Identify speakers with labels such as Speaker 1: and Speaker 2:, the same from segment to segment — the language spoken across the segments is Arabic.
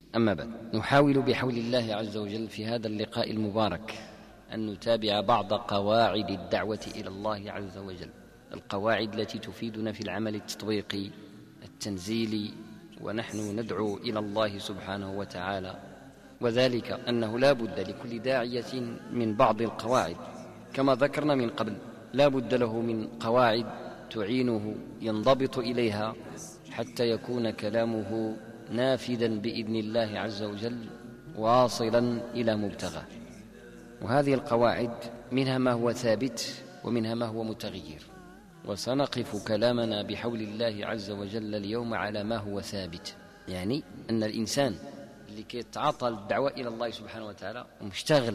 Speaker 1: أما بعد، نحاول بحول الله عز وجل في هذا اللقاء المبارك أن نتابع بعض قواعد الدعوة إلى الله عز وجل، القواعد التي تفيدنا في العمل التطبيقي التنزيلي، ونحن ندعو إلى الله سبحانه وتعالى. وذلك أنه لا بد لكل داعية من بعض القواعد، كما ذكرنا من قبل، لا بد له من قواعد تعينه ينضبط إليها حتى يكون كلامه نافذا بإذن الله عز وجل واصلا إلى مبتغاه. وهذه القواعد منها ما هو ثابت ومنها ما هو متغير، وسنقف كلامنا بحول الله عز وجل اليوم على ما هو ثابت، يعني أن الإنسان اللي كيتعاطى الدعوة إلى الله سبحانه وتعالى ومشتغل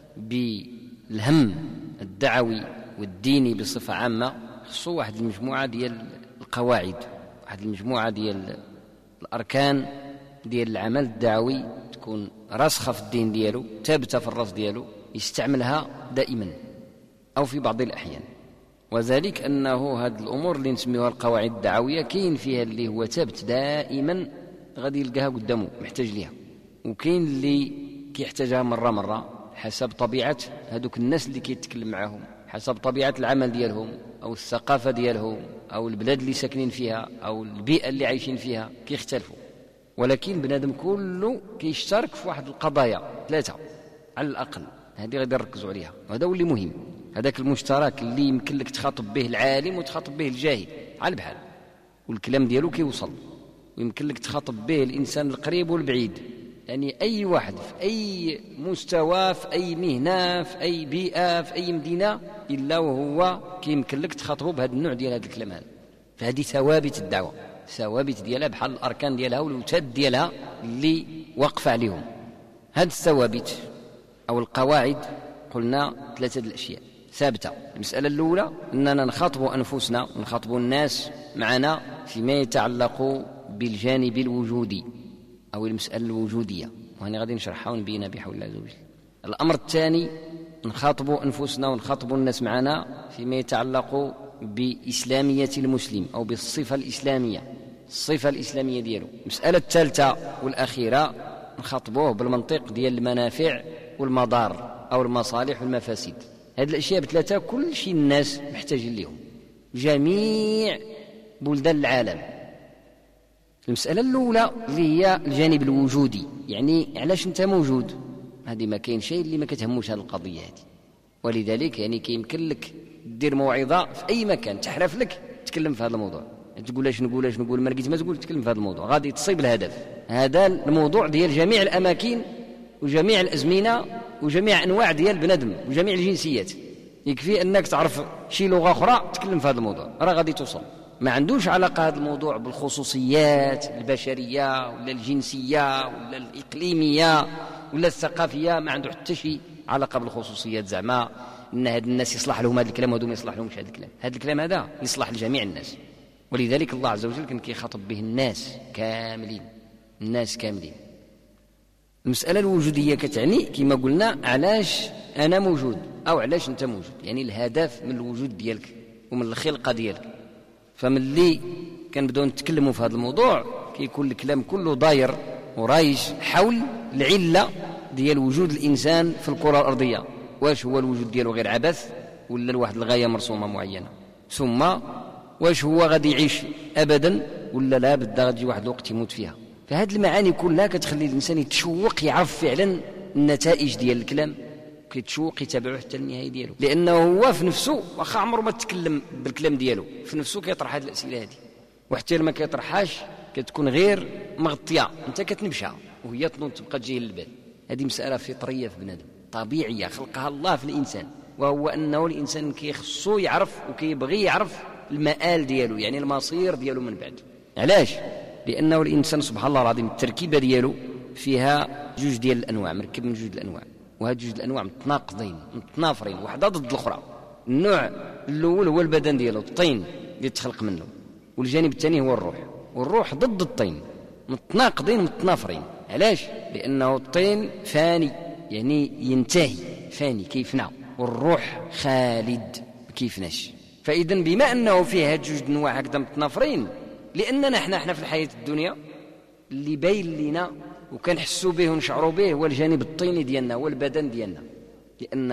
Speaker 1: بالهم الدعوي والديني بصفة عامة، خصو واحد المجموعة ديال القواعد، واحد المجموعة ديال الأركان ديال العمل الدعوي تكون راسخة في الدين ديالو، ثابتة في الراس ديالو، يستعملها دائما أو في بعض الأحيان. وذلك أنه هذه الأمور اللي نسميها القواعد الدعوية كاين فيها اللي هو ثابت دائما غادي يلقاها قدامه محتاج ليها، وكاين اللي كيحتاجها مرة حسب طبيعة هذوك الناس اللي كيتكلم معهم، حسب طبيعة العمل ديالهم أو الثقافة ديالهم أو البلاد اللي ساكنين فيها أو البيئة اللي عايشين فيها كيختلفوا. ولكن بنادم كله كيشترك في واحد القضايا 3 على الأقل، هذه غادي نركزوا عليها، وهذا هو اللي مهم، هذاك المشترك اللي يمكن لك تخاطب به العالم وتخاطب به الجاهل على بحال، والكلام ديالو كيوصل، ويمكن لك تخاطب به الإنسان القريب والبعيد، يعني أي واحد في أي مستوى في أي مهنة في أي بيئة في أي مدينة إلا وهو كيمكن لك تخاطبه بهذا النوع ديال هذا الكلام هذا. فهذه ثوابت الدعوة، ثوابت ديالها بحال الأركان ديالها والوتاد ديالها اللي وقف عليهم. هذه الثوابت أو القواعد قلنا 3 الأشياء ثابتة. المسألة الأولى أننا نخاطب أنفسنا ونخاطب الناس معنا فيما يتعلق بالجانب الوجودي أو المسألة الوجودية، وهنا غادي نشرحها ونبينها بحول الله عز وجل. الأمر الثاني نخاطب أنفسنا ونخاطب الناس معنا فيما يتعلق بإسلامية المسلم أو بالصفة الإسلامية، الصفة الإسلامية دياله. المسألة الثالثة والأخيرة نخاطبوه بالمنطق ديال المنافع والمضار أو المصالح والمفاسد. هذه الأشياء ب3 كل شيء الناس محتاجين لهم، جميع بلدان العالم. المسألة الأولى اللي هي الجانب الوجودي، يعني علاش أنت موجود، هذه ما كاين شيء اللي ما كتهموش هذه القضية هذه. ولذلك يعني كيمكن لك دير موعظة في أي مكان تحرف لك تكلم في هذا الموضوع، تقول اش نقول ما لقيت ما تقول تكلم في هذا الموضوع، غادي تصيب الهدف. هذا الموضوع ديال جميع الأماكن وجميع الأزمنة وجميع أنواع ديال بنادم وجميع الجنسيات، يكفي أنك تعرف شي لغة أخرى تكلم في هذا الموضوع راه غادي توصل. ما عندوش علاقة هذا الموضوع بالخصوصيات البشرية ولا الجنسية ولا الإقليمية ولا الثقافية، ما عنده حتى شيء علاقة بالخصوصيات، زعما أن هاد الناس يصلح لهم هذا الكلام وهذو ما يصلح لهمش هذا الكلام. هذا الكلام هذا يصلح لجميع الناس، ولذلك الله عز وجل كان كيخاطب به الناس كاملين، الناس كاملين. المسألة الوجودية كتعني كما قلنا علاش أنا موجود أو علاش أنت موجود، يعني الهدف من الوجود ديالك ومن الخلقة ديالك. فمن اللي كنبداو نتكلموا في هذا الموضوع كيكون الكلام كله داير ورايش حول العلة ديال وجود الإنسان في الكرة الأرضية. واش هو الوجود ديالو غير عبث ولا لواحد الغاية مرسومة معينة؟ ثم واش هو غادي يعيش أبدا ولا لا بد غادي واحد الوقت يموت فيها؟ فهذه المعاني كلها كتخلي الإنسان يتشوق يعرف فعلا النتائج ديال الكلام، كيتشوق يتابعه حتى النهاية ديالو، لأنه هو في نفسه واخا عمره ما تكلم بالكلام ديالو في نفسه كيطرح هذه الأسئلة هذه، وحتى ما كيطرحهاش كتكون غير مغطية، أنت كتنبشها وهي تنوض تبقى تجيه للبال. هذه مسألة فطرية في بنادم طبيعية خلقها الله في الإنسان، وهو أنه الإنسان كيخصو يعرف وكيبغي يعرف المآل ديالو، يعني المصير ديالو من بعد. علاش؟ لأنه الإنسان سبحان الله العظيم التركيبة ديالو فيها 2 ديال الأنواع، مركب من 2 الأنواع، وهاد 2 الأنواع متناقضين متنافرين واحدة ضد الأخرى. النوع الأول هو البدن ديالو، الطين اللي تخلق منه، والجانب الثاني هو الروح، والروح ضد الطين، متناقضين متنافرين. علاش؟ لأنه الطين فاني يعني ينتهي، فاني كيفنى، والروح خالد كيفناش. فإذا بما أنه فيه هاد 2 أنواع هكذا متنافرين، لأننا احنا في الحياة الدنيا اللي باين لنا وكنحسوا به ونشعروا به هو الجانب الطيني ديالنا، هو البدن ديالنا، لأن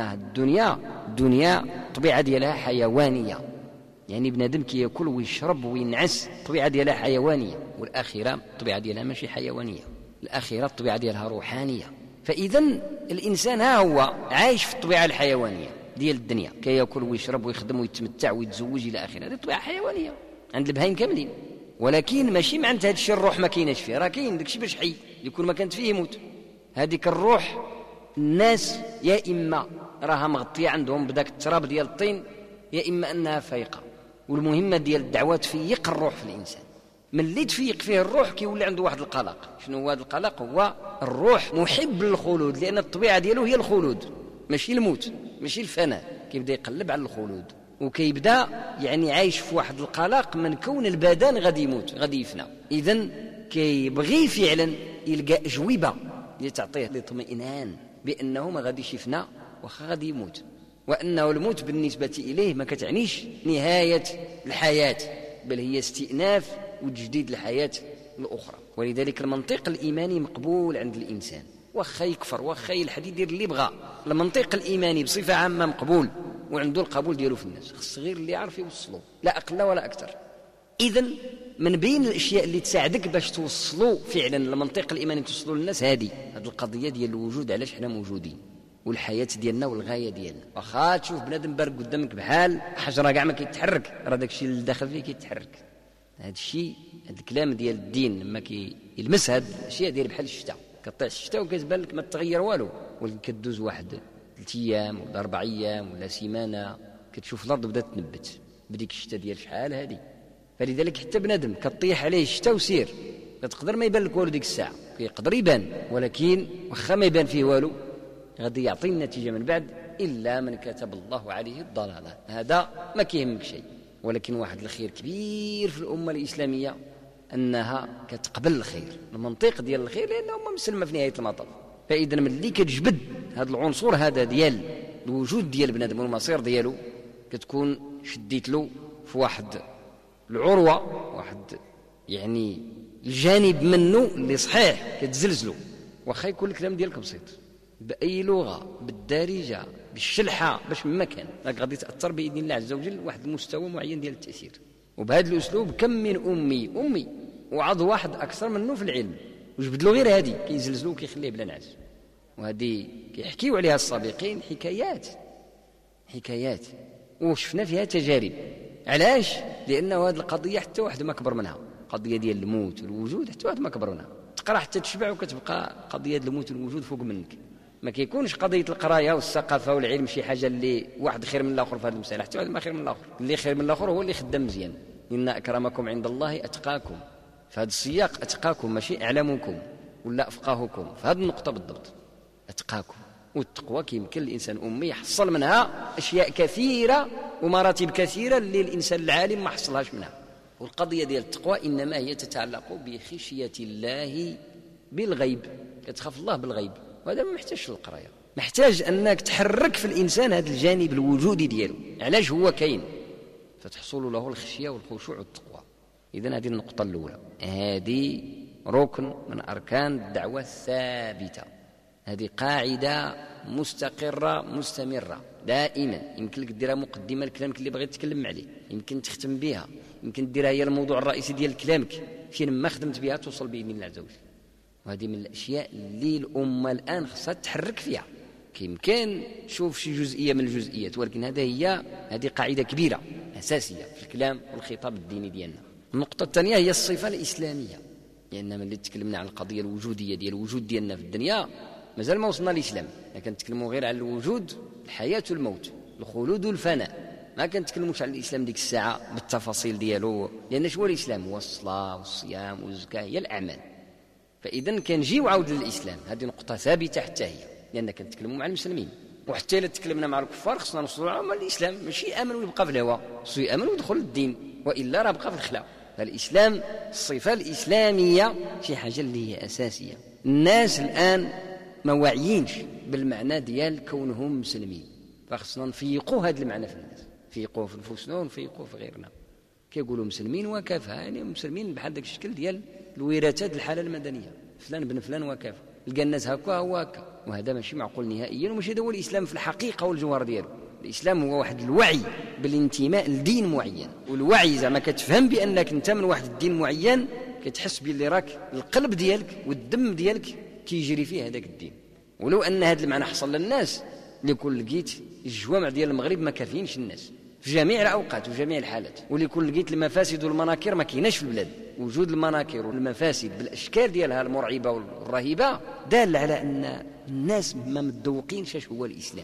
Speaker 1: الدنيا الطبيعة ديالها حيوانية، يعني بنادم كياكل ويشرب وينعس، الطبيعة ديالها حيوانية، والآخرة الطبيعة ديالها ماشي حيوانية، الآخرة الطبيعة ديالها روحانية. فإذا الإنسان ها هو عايش في الطبيعة الحيوانية ديال الدنيا، كياكل ويشرب ويخدم ويتمتع ويتزوج إلى آخره، هذه الطبيعة حيوانية عند البهايم كاملين. ولكن ماشي معنى هذا الشيء الروح ما كايناش فيه، راه كاين داكشي باش حي، يكون ما كانت فيه يموت. هذيك الروح الناس يا إما راها مغطية عندهم بداك التراب ديال الطين، يا إما أنها فايقة. والمهمة ديال الدعوة تفيق الروح في الإنسان. من اللي تفيق فيه الروح كيولي عنده واحد القلق. شنو هو هذا القلق؟ هو الروح محب للخلود، لأن الطبيعة ديالو هي الخلود، ماشي الموت، ماشي الفناء. كيبدا يقلب على الخلود، وكيبدا يعني عايش في واحد القلق من كون البدن غادي يموت، غادي يفنى. إذن كيبغي فعلا يلقى أجوبة اللي تعطيه الاطمئنان بأنه ما غاديش يفنى وخا غادي يموت، وأنه الموت بالنسبة إليه ما كتعنيش نهاية الحياة، بل هي استئناف وتجديد الحياة الأخرى. ولذلك المنطق الإيماني مقبول عند الإنسان، وخا يكفر وخا يلحد يدير اللي بغى، المنطق الإيماني بصفة عامة مقبول وعنده القبول ديالو في الناس، خص غير اللي يعرف يوصلو، لا أقل ولا أكثر. إذن من بين الأشياء اللي تساعدك باش توصلوا فعلا المنطق الإيماني، توصلوا للناس، هذه القضية ديال الوجود، علاش حنا موجودين، والحياة ديالنا والغاية ديالنا. واخا تشوف بنادم بارك قدامك بحال حجرة كاع ما كيتحرك، راه داكشي اللي داخل فيه كيتحرك. هذا الشيء، هذا الكلام ديال الدين لما كيلمس هذه الاشياء ديال بحال الشتاء، كطيح الشتاء وكتبان لك ما تغير والو، ولكن كدوز واحد 3 أيام ولا 4 أيام ولا سيمانه كتشوف الارض بدات تنبت بديك الشتاء ديال شحال هذه. فلذلك حتى بنادم كطيح عليه الشتاء وسير، كتقدر ما يبان لك والو ديك الساعه، كيقدر يبان، ولكن واخا ما يبان فيه والو غادي يعطي النتيجه من بعد، الا من كتب الله عليه الضلاله، هذا ما كيهمك شيء. ولكن واحد الخير كبير في الامه الاسلاميه انها كتقبل الخير، المنطق ديال الخير، لانه مسلمه في نهايه المطاف. فاذا ملي كتجبد هذا العنصر هذا ديال الوجود ديال بنادم والمصير ديالو، كتكون شديت له في واحد العروه، واحد يعني الجانب منه اللي صحيح كتزلزلو، واخا يكون الكلام ديالك بسيط باي لغه، بالدارجه، بالشلحه، باش مما كان راك غادي تاثر باذن الله عز وجل واحد المستوى معين ديال التاثير. وبهذا الاسلوب كم من امي وعض واحد اكثر منه في العلم، وجبد له غير هذه كيزلزلو وكيخليه بلا نعاس. وهذه كيحكيوا عليها السابقين حكايات وشفنا فيها تجارب. علاش؟ لانه هذه القضيه حتى واحد ما كبر منها، قضيه ديال الموت والوجود حتى واحد ما كبر منها. تقرا حتى تشبع وكتبقى قضيه الموت والوجود فوق منك. ما كيكونش قضيه القرايه والثقافه والعلم شي حاجه اللي واحد خير من الاخر في هذه المساله، حتى واحد ما خير من الاخر. اللي خير من الاخر هو اللي خدام مزيان. ان اكرمكم عند الله اتقاكم، في هذا السياق اتقاكم ماشي اعلمكم ولا افقهكم، في هذه النقطه بالضبط اتقاكم. والتقوى كيمكن الانسان امي يحصل منها اشياء كثيره ومراتب كثيره اللي الانسان العالم ما حصلهاش منها. والقضيه ديال التقوى انما هي تتعلق بخشيه الله بالغيب، كتخاف الله بالغيب، وهذا ما محتاجش للقرايه، محتاج انك تحرك في الانسان هذا الجانب الوجودي ديالو، علاش هو كاين، فتحصل له الخشيه والخشوع والتقوى. اذن هذه النقطه الاولى، هذه ركن من اركان الدعوه الثابته، هذه قاعده مستقره مستمره دائما. يمكن لك ديرها مقدمه لكلامك اللي بغيت تتكلم عليه، يمكن تختم بها، يمكن ديرها هي الموضوع الرئيسي ديال كلامك، فين ما خدمت بها توصل باذن الله عز وجل. وهذه من الاشياء اللي الامه الان خصها تحرك فيها. يمكن تشوف شي جزئيه من الجزئيات، ولكن هذه قاعده كبيره اساسيه في الكلام والخطاب الديني ديالنا. النقطه الثانيه هي الصفه الاسلاميه، لان ملي تكلمنا عن القضيه الوجوديه ديال الوجود ديالنا في الدنيا مازال ما وصلنا للاسلام. كنتكلموا غير على الوجود، الحياه والموت، الخلود والفناء، ما كنتكلموش على الاسلام ديك الساعه بالتفاصيل ديالو، لان شو هو الاسلام؟ هو الصلاه والصيام والزكاه، هي الاعمال. فاذا كنجيو عاود للاسلام، هذه نقطه ثابته حتى هي، لان كنتكلموا مع المسلمين. وحتى الا تكلمنا مع الكفار خصنا نوصلوا لهم الاسلام، ماشي يامن ويبقى في الهوى، خصو يامن ويدخل للدين، والا راه بقى في الخلا. فالاسلام، الصفه الاسلاميه شي حاجه اللي هي اساسيه. الناس الان ما واعيينش بالمعنى ديال كونهم مسلمين، فخصنا نفيقوا هذا المعنى في الناس، نفيقوه في نفوسنا ونفيقوه في غيرنا. كيقولوا مسلمين وكافه، يعني مسلمين بحال داك الشكل ديال الوراثات الحالة المدنية، فلان بن فلان وكافة، لقى الناس هكا هو هكا، وهذا ماشي معقول نهائيا، وماشي هذا هو الإسلام في الحقيقة والجوهر ديالو. الإسلام هو واحد الوعي بالانتماء لدين معين، والوعي زعما كتفهم بأنك أنت من واحد الدين معين، كتحس باللي راك القلب ديالك والدم ديالك كيجري فيه هذاك الدين. ولو أن هذا المعنى حصل للناس لكل لقيت الجوامع ديال المغرب ما كافيينش الناس في جميع الأوقات وجميع الحالات، ولكل لقيت المفاسد والمناكر ما كايناش في البلاد. وجود المناكر والمفاسد بالأشكال ديالها المرعبة والرهيبة دال على أن الناس ما متذوقينش اش هو الإسلام،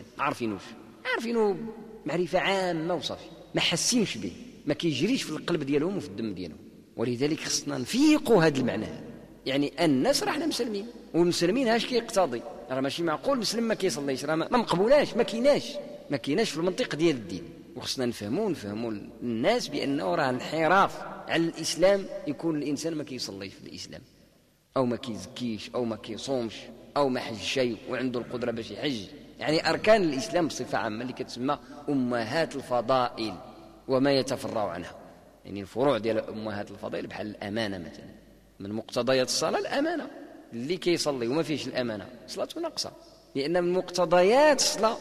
Speaker 1: عارفينه معرفة عامة وصافي، ما حاسينش به، ما كيجريش في القلب ديالهم وفي الدم ديالهم. ولذلك خصنا نفيقوا هذا المعنى، يعني الناس راحنا مسلمين، والمسلمين هاش كيقتضي، راه ماشي معقول مسلم ما كيصليش، راه ما مقبولاش، ما كايناش في المنطق ديال الدين. وخصنا نفهموا الناس بأنه راه انحراف على الإسلام يكون الإنسان ما كيصليش في الإسلام، أو ما كيزكيش، أو ما كيصومش، أو ما حج شيء وعنده القدرة باش يحج. يعني أركان الإسلام بصفة عامة اللي كتسمى أمهات الفضائل وما يتفرع عنها، يعني الفروع ديال أمهات الفضائل بحال الأمانة مثلا، من مقتضيات الصلاة الأمانة، اللي كيصلي وما فيش الأمانة صلاته ناقصة، لأن من مقتضيات الصلاة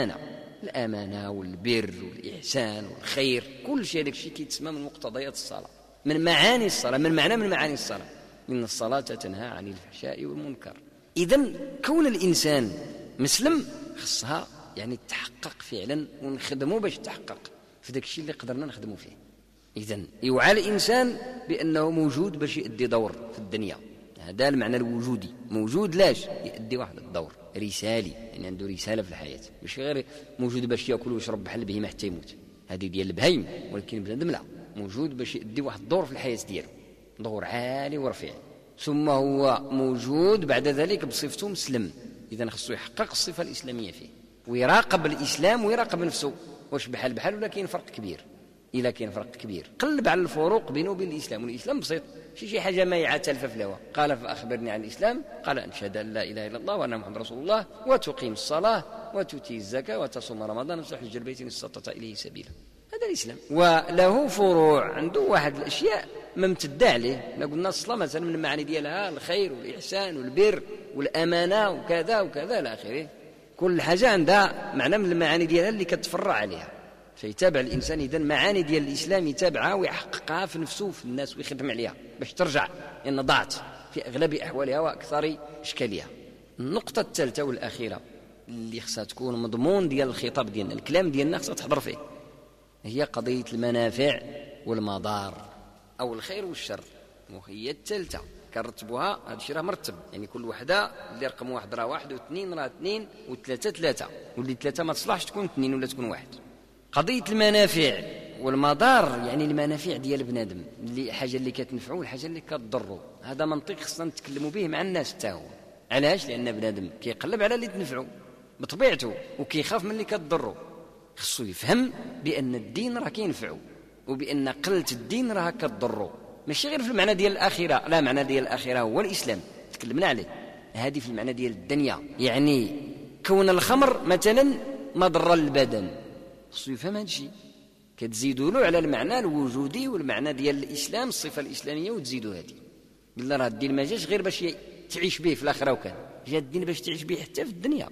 Speaker 1: الأمانة والبر والإحسان والخير، كل شيء هذاك الشيء كيتسمى من مقتضيات الصلاة، من معاني الصلاة، من معاني الصلاة، إن الصلاة تنهى عن الفحشاء والمنكر. إذن كون الإنسان مسلم خصها يعني تحقق فعلا، ونخدموا باش تحقق في داك الشيء اللي قدرنا نخدموا فيه. إذن يوعى الإنسان بأنه موجود باش يؤدي دور في الدنيا، هذا المعنى الوجودي، موجود لاش يؤدي واحد الدور رسالي، يعني عنده رسالة في الحياة، مش غير موجود باش يأكل ويشرب بحال البهيمة حتى يموت، هذه ديال البهيم، ولكن بنادم لا، موجود باش يؤدي واحد الدور في الحياة ديالو، دور عالي ورفيع، ثم هو موجود بعد ذلك بصفته مسلم. إذن خصو يحقق الصفة الإسلامية فيه، ويراقب الإسلام ويراقب نفسه، واش بحال ولا كاين فرق كبير؟ إلا كاين فرق كبير قلب على الفروق بينه وبين الإسلام، والإسلام بسيط، شي حاجة ما تلفة في الهواء. قال فأخبرني عن الإسلام، قال أن تشهد أن لا إله إلا الله وأن محمد رسول الله، وتقيم الصلاة وتؤتي الزكاة وتصوم رمضان وتحج البيت إن استطعت إليه سبيلا. هذا الإسلام، وله فروع، عنده واحد الأشياء ممتدة عليه. ما قلنا الصلاة مثلا من المعاني ديالها الخير والإحسان والبر والأمانة وكذا وكذا إلى آخره، كل حاجة عندها معنى من المعاني ديالها اللي كتفرع عليها، فيتابع الإنسان إذن معاني ديال الإسلام يتابعها ويحققها في نفسه وفي الناس ويخدم عليها باش ترجع، لأن ضاعت في أغلب أحوالها وأكثر إشكالها. النقطة الثالثة والأخيرة اللي خصها تكون مضمون ديال الخطاب ديالنا، الكلام ديالنا خصها تحضر فيه، هي قضية المنافع والمضار، أو الخير والشر، وهي الثالثة كنرتبوها. هذا الشيء راه مرتب، يعني كل وحده اللي رقم واحد راه واحد، واثنين راه اثنين، وثلاثة ثلاثة، واللي ثلاثة ما تصلحش تكون اثنين ولا تكون واحد. قضية المنافع والمضار، يعني المنافع ديال بنادم، اللي حاجة اللي كتنفعه والحاجة اللي كتضره، هذا منطق خصنا نتكلموا به مع الناس حتى هو. علاش؟ لأن بنادم كيقلب على اللي تنفعه بطبيعته وكيخاف من اللي كتضره. خصو يفهم بأن الدين راه كينفعه، وبأن قلة الدين راه كتضره، ماشي غير في المعنى ديال الآخرة، لا، معنى ديال الآخرة هو الإسلام تكلمنا عليه، هذه في المعنى ديال الدنيا، يعني كون الخمر مثلا مضر للبدن، خصو يفهم هذا الشيء، كتزيدوا له على المعنى الوجودي والمعنى ديال الإسلام، الصفة الإسلامية، وتزيدوا هذه. قلنا راه الدين ما جاش غير باش تعيش به في الآخرة، وكان جاء الدين باش تعيش به حتى في الدنيا،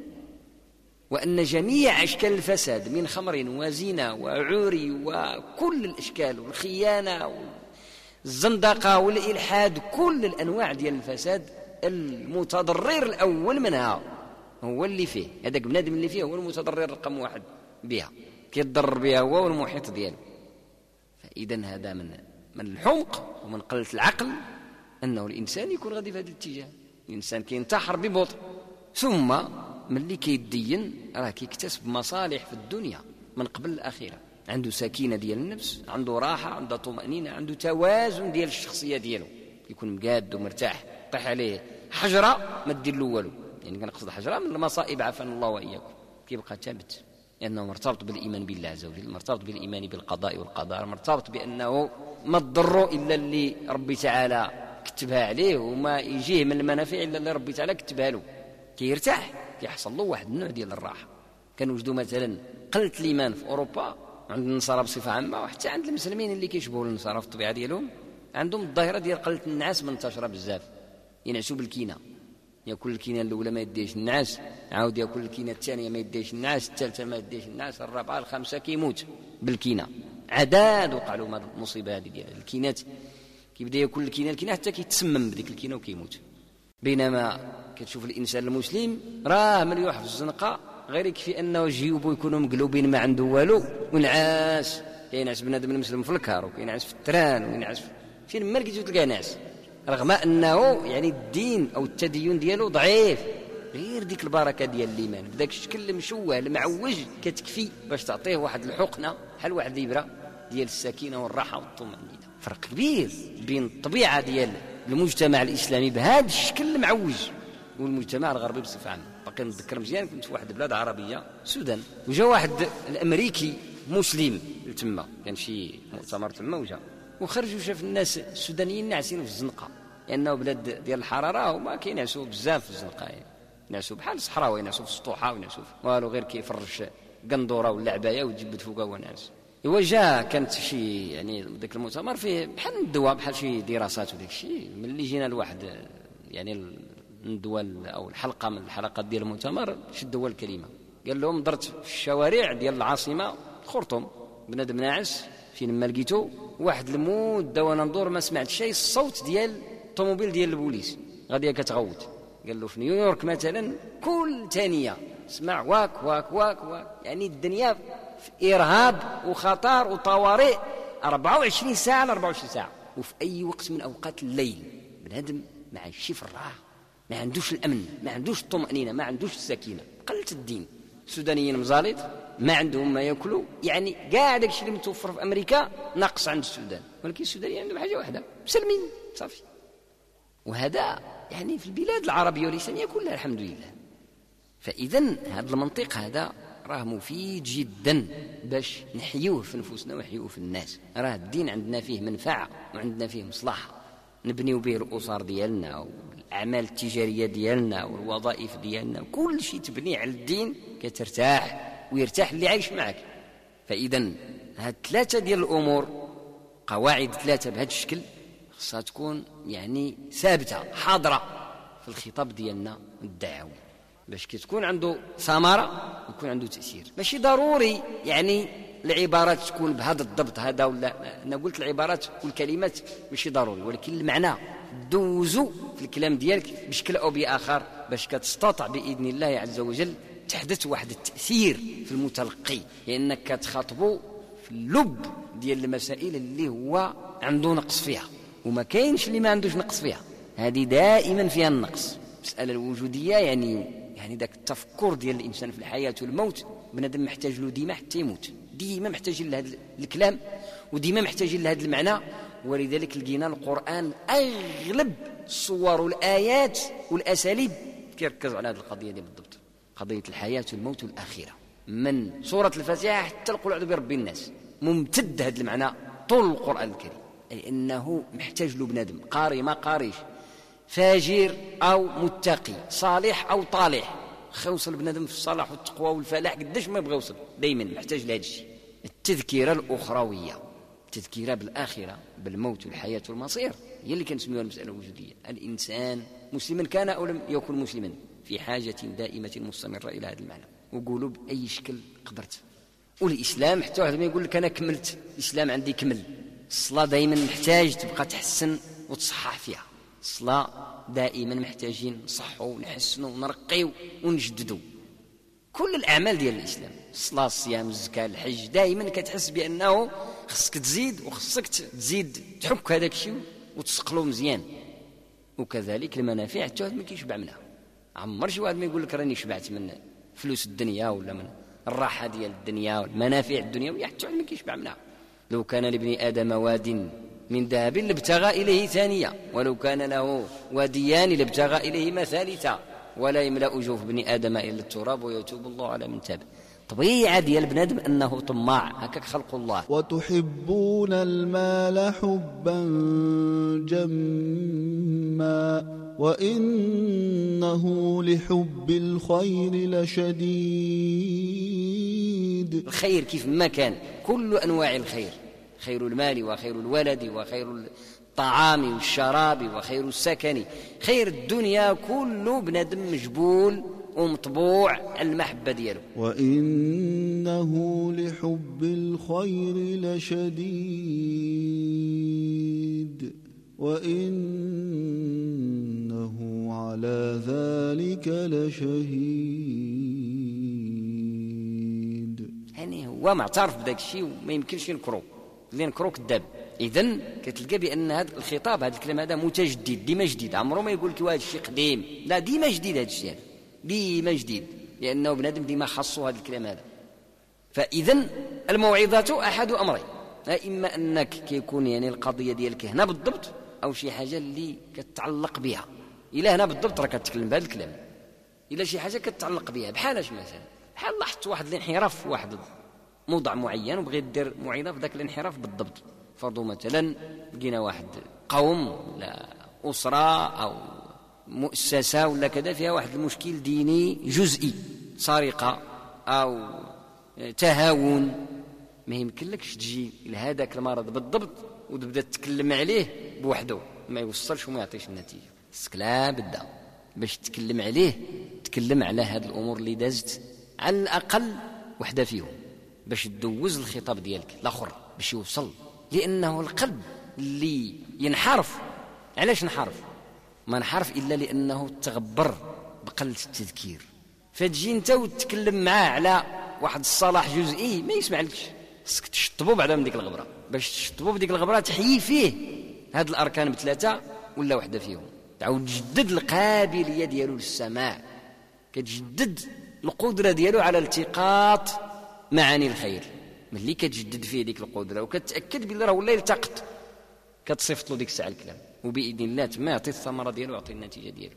Speaker 1: وأن جميع أشكال الفساد من خمر وزنا وعوري وكل الأشكال والخيانة والزندقة والإلحاد، كل الأنواع ديال الفساد، المتضرر الأول منها هو اللي فيه هذاك بنادم، اللي فيه هو المتضرر رقم واحد بها، كيتضرر بها هو والمحيط دياله. فإذا هذا من الحمق ومن قلة العقل أنه الإنسان يكون غادي في هذا الاتجاه، الإنسان كينتحر ببطء، ثم ملي كيدين راه كيكتسب مصالح في الدنيا من قبل الآخرة، عنده سكينة ديال النفس، عنده راحة، عنده طمأنينة، عنده توازن ديال الشخصية ديالو، يكون مقاد ومرتاح. طيح عليه حجرة ما دير له والو، يعني كنقصد حجرة من المصائب عافانا الله وإياكم، كيبقى ثابت، لأنه مرتبط بالإيمان بالله عز وجل، مرتبط بالإيمان بالقضاء والقدر، مرتبط بأنه ما تضره إلا اللي ربي تعالى كتبها عليه، وما يجيه من المنافع إلا اللي ربي تعالى كتبها له، كيرتاح، كيحصل له واحد النوع ديال الراحة. كنوجدوا مثلا قلة الإيمان في أوروبا عند النصارى بصفة عامة، وحتى عند المسلمين اللي كيشبهوا النصارى في الطبيعة ديالهم، عندهم الظاهرة ديال قلة النعاس منتشرة بزاف، ينعسوا بالكينة، ياكل الكينة الأولى ما يديش النعاس، عاود ياكل الكينة الثانية ما يديش النعاس، الثالثة ما يديش النعاس، الرابعة الخامسة كيموت بالكينة. عداد وقع لهم هذه المصيبة هذه ديال الكينات، كيبدا ياكل الكينة حتى كيتسمم بديك الكينة وكيموت. بينما كتشوف الإنسان المسلم راه مليوح في الزنقة، غير يكفي أنه جيوبه يكونوا مقلوبين ما عنده والو ونعاس. كينعس بنادم المسلم في الكار وكينعس في التران وينعس فين ما لقيتو تلقى ناس، رغم أنه يعني الدين أو التدين ديالو ضعيف، غير ديك البركة ديال الإيمان بداك الشكل المشوه المعوج كتكفي باش تعطيه واحد الحقنة بحال واحد الإبرة ديال السكينة والراحة والطمأنينة. فرق كبير بين الطبيعة ديال المجتمع الإسلامي بهذا الشكل المعوج والمجتمع الغربي بصفة عامة. باقي نتذكر مزيان كنت في واحد البلاد عربية السودان، وجا واحد الأمريكي مسلم لتما، كان شي مؤتمر تما، وجا وخرج وشاف الناس السودانيين ناعسين في الزنقة، لأنه بلاد ديال الحرارة وما كينعسوا بزاف في الزنقة، يعني ينعسوا بحال الصحراء وينعسوا في السطوحة وينعسوا والو غير كيفرش قندورة ولا عباية ويجبد فوقها ونعس. إوا جا كانت شي يعني ذاك المؤتمر فيه بحال الدواء بحال شي دراسات وداك الشيء. ملي جينا لواحد يعني الدول أو الحلقة من الحلقات ديال المؤتمر شد هو الكلمة، قال لهم درت في الشوارع ديال العاصمة خرطوم بنادم ناعس فين ما لقيتو واحد المدة وانا ندور ما سمعت شيء، الصوت ديال الطوموبيل ديال البوليس غاديه كتغوت. قال له في نيويورك مثلا كل ثانية سمع واك واك واك واك، يعني الدنيا في إرهاب وخطر وطوارئ 24 ساعة ل 24 ساعة، وفي أي وقت من أوقات الليل بنادم ما عايش في الراحة، ما عندوش الأمن، ما عندوش الطمأنينة، ما عندوش السكينة، قلة الدين. السودانيين مزالط ما عندهم ما يأكلوا، يعني كاع داك الشيء اللي متوفر في أمريكا ناقص عند السودان، ولكن السودانيين عندهم حاجة واحدة، مسلمين صافي. وهذا يعني في البلاد العربية والإسلامية كلها الحمد لله. فإذا هذا المنطق هذا راه مفيد جدا باش نحيوه في نفوسنا ونحيوه في الناس. راه الدين عندنا فيه منفعة وعندنا فيه مصلحة، نبنيو به الأسر ديالنا والأعمال التجارية ديالنا والوظائف ديالنا، كل شيء تبني على الدين كترتاح ويرتاح اللي عايش معك. فإذا هاد ثلاثة ديال الأمور، قواعد ثلاثة بهذا الشكل خصها تكون يعني ثابتة حاضرة في الخطاب ديالنا الدعوي باش كتكون عنده ثمرة ويكون عنده تأثير. ماشي ضروري يعني العبارات تكون بهذا الضبط هذا ولا، أنا قلت العبارات والكلمات ماشي ضروري، ولكن المعنى دوزو في الكلام ديالك بشكل أو بآخر باش كتستطع بإذن الله عز وجل تحدث واحد التأثير في المتلقي، لأنك كتخاطبه في اللب ديال المسائل اللي هو عنده نقص فيها، وما كاينش اللي ما عندوش نقص فيها، هذه دائما فيها النقص. مسألة الوجودية يعني ذاك التفكر ديال الإنسان في الحياة والموت بنادم محتاج له ديما حتى يموت، ديما محتاج لهذا الكلام وديما محتاج لهذا المعنى. ولذلك لقينا القرآن أغلب الصور والآيات والأساليب كيركز على هذه القضية دي بالضبط، قضية الحياة والموت والآخرة، من سورة الفاتحة حتى القول أعوذ برب الناس، ممتد هذا المعنى طول القرآن الكريم، أي أنه محتاج له بنادم قاري ما قاريش، فاجر أو متقي، صالح أو طالح، خوصل بنادم في الصلاح والتقوى والفلاح قداش ما يبغى يوصل، دايما محتاج لهذا الشيء. التذكيرة الأخروية، التذكيرة بالآخرة بالموت والحياة والمصير، هي اللي كنسميها المسألة الوجودية. الإنسان مسلما كان أو لم يكن مسلما في حاجة دائمة مستمرة إلى هذا المعنى، وقولوا بأي شكل قدرت. والإسلام حتى واحد ما يقول لك أنا كملت الإسلام عندي كمل. الصلاة دائما محتاج تبقى تحسن وتصحح فيها، الصلاة دائما محتاجين نصحوا ونحسنوا ونرقيوا ونجددوا كل الأعمال ديال الإسلام، الصلاة الصيام الزكاة الحج، دائما كتحس بأنه خصك تزيد وخصك تزيد تحك هذاك الشيء وتسقلو مزيان. وكذلك المنافع حتى واحد ما كيشبع منها، عمر شي واحد ما يقول لك راني شبعت من فلوس الدنيا ولا من الراحة ديال الدنيا والمنافع الدنيوية، حتى واحد ما كيشبع منها. لو كان لابن آدم واد من ذهب لابتغى إليه ثانية، ولو كان له واديان لابتغى إليهما ثالثا، ولا يملأ جوف ابن آدم إلا التراب ويتوب الله على من تاب. طبيعة ديال بنادم أنه طماع، هكاك خلق الله.
Speaker 2: وتحبون المال حبا جما وإنه لحب الخير لشديد.
Speaker 1: الخير كيف ما كان، كل أنواع الخير، خير المال وخير الولد وخير الطعام والشراب وخير السكن، خير الدنيا كله بنادم مجبول ومطبوع المحبة ديالو.
Speaker 2: وإنه لحب الخير لشديد وإنه على ذلك لشهيد.
Speaker 1: يعني هو معترف بداك الشيء وما يمكنش ينكرو، اللي ينكرو كذاب. إذن كتلقى بأن هذا الخطاب، هذا الكلام هذا متجدد، ديما جديد، عمره ما يقول لك هذا الشيء قديم، لا ديما جديد هذا الشيء، ديما جديد، لأنه بنادم ديما خاصه هذا الكلام هذا. فإذن الموعظة أحد أمرين، إما أنك كيكون يعني القضية ديالك هنا بالضبط، أو شي حاجة اللي كتعلق بها. إلى هنا بالضبط راه كتكلم بهذا الكلام، إلى شي حاجة كتعلق بها، بحالاش مثلا بحال لاحظت واحد الانحراف في واحد موضع معين وبغيت دير موعظة في ذاك الانحراف بالضبط. فرضوا مثلا لقينا واحد قوم لا أسرة أو مؤسسة ولا كذا فيها واحد المشكل ديني جزئي، سرقة أو تهاون، ما يمكنلكش تجي لهذاك المرض بالضبط وتبدا تتكلم عليه بوحده، ما يوصلش وما يعطيش النتيجة. لا بدا باش تتكلم عليه تكلم على هذه الأمور اللي دازت على الأقل وحدة فيهم، باش تدوز الخطاب ديالك الآخر باش يوصل. لأنه القلب اللي ينحرف، علاش نحرف؟ ما نحرف إلا لأنه تغبر بقلة التذكير. فتجي انت وتتكلم معاه على واحد الصلاح جزئي ما يسمعلكش، خصك تشطبو بعدا من ديك الغبرة، باش تشطبو بديك الغبرة تحيي فيه هاد الأركان بثلاثة ولا وحدة فيهم، تعاود تجدد القابلية ديالو للسماع، كتجدد القدرة ديالو على التقاط معاني الخير. ملي كتجدد فيه ديك القدرة وكتأكد بلي راه ولا يلتقط، كتصيفط له ديك الساعة الكلام، وبإذن الله تما يعطي الثمرة ديالو ويعطي النتيجة ديالو.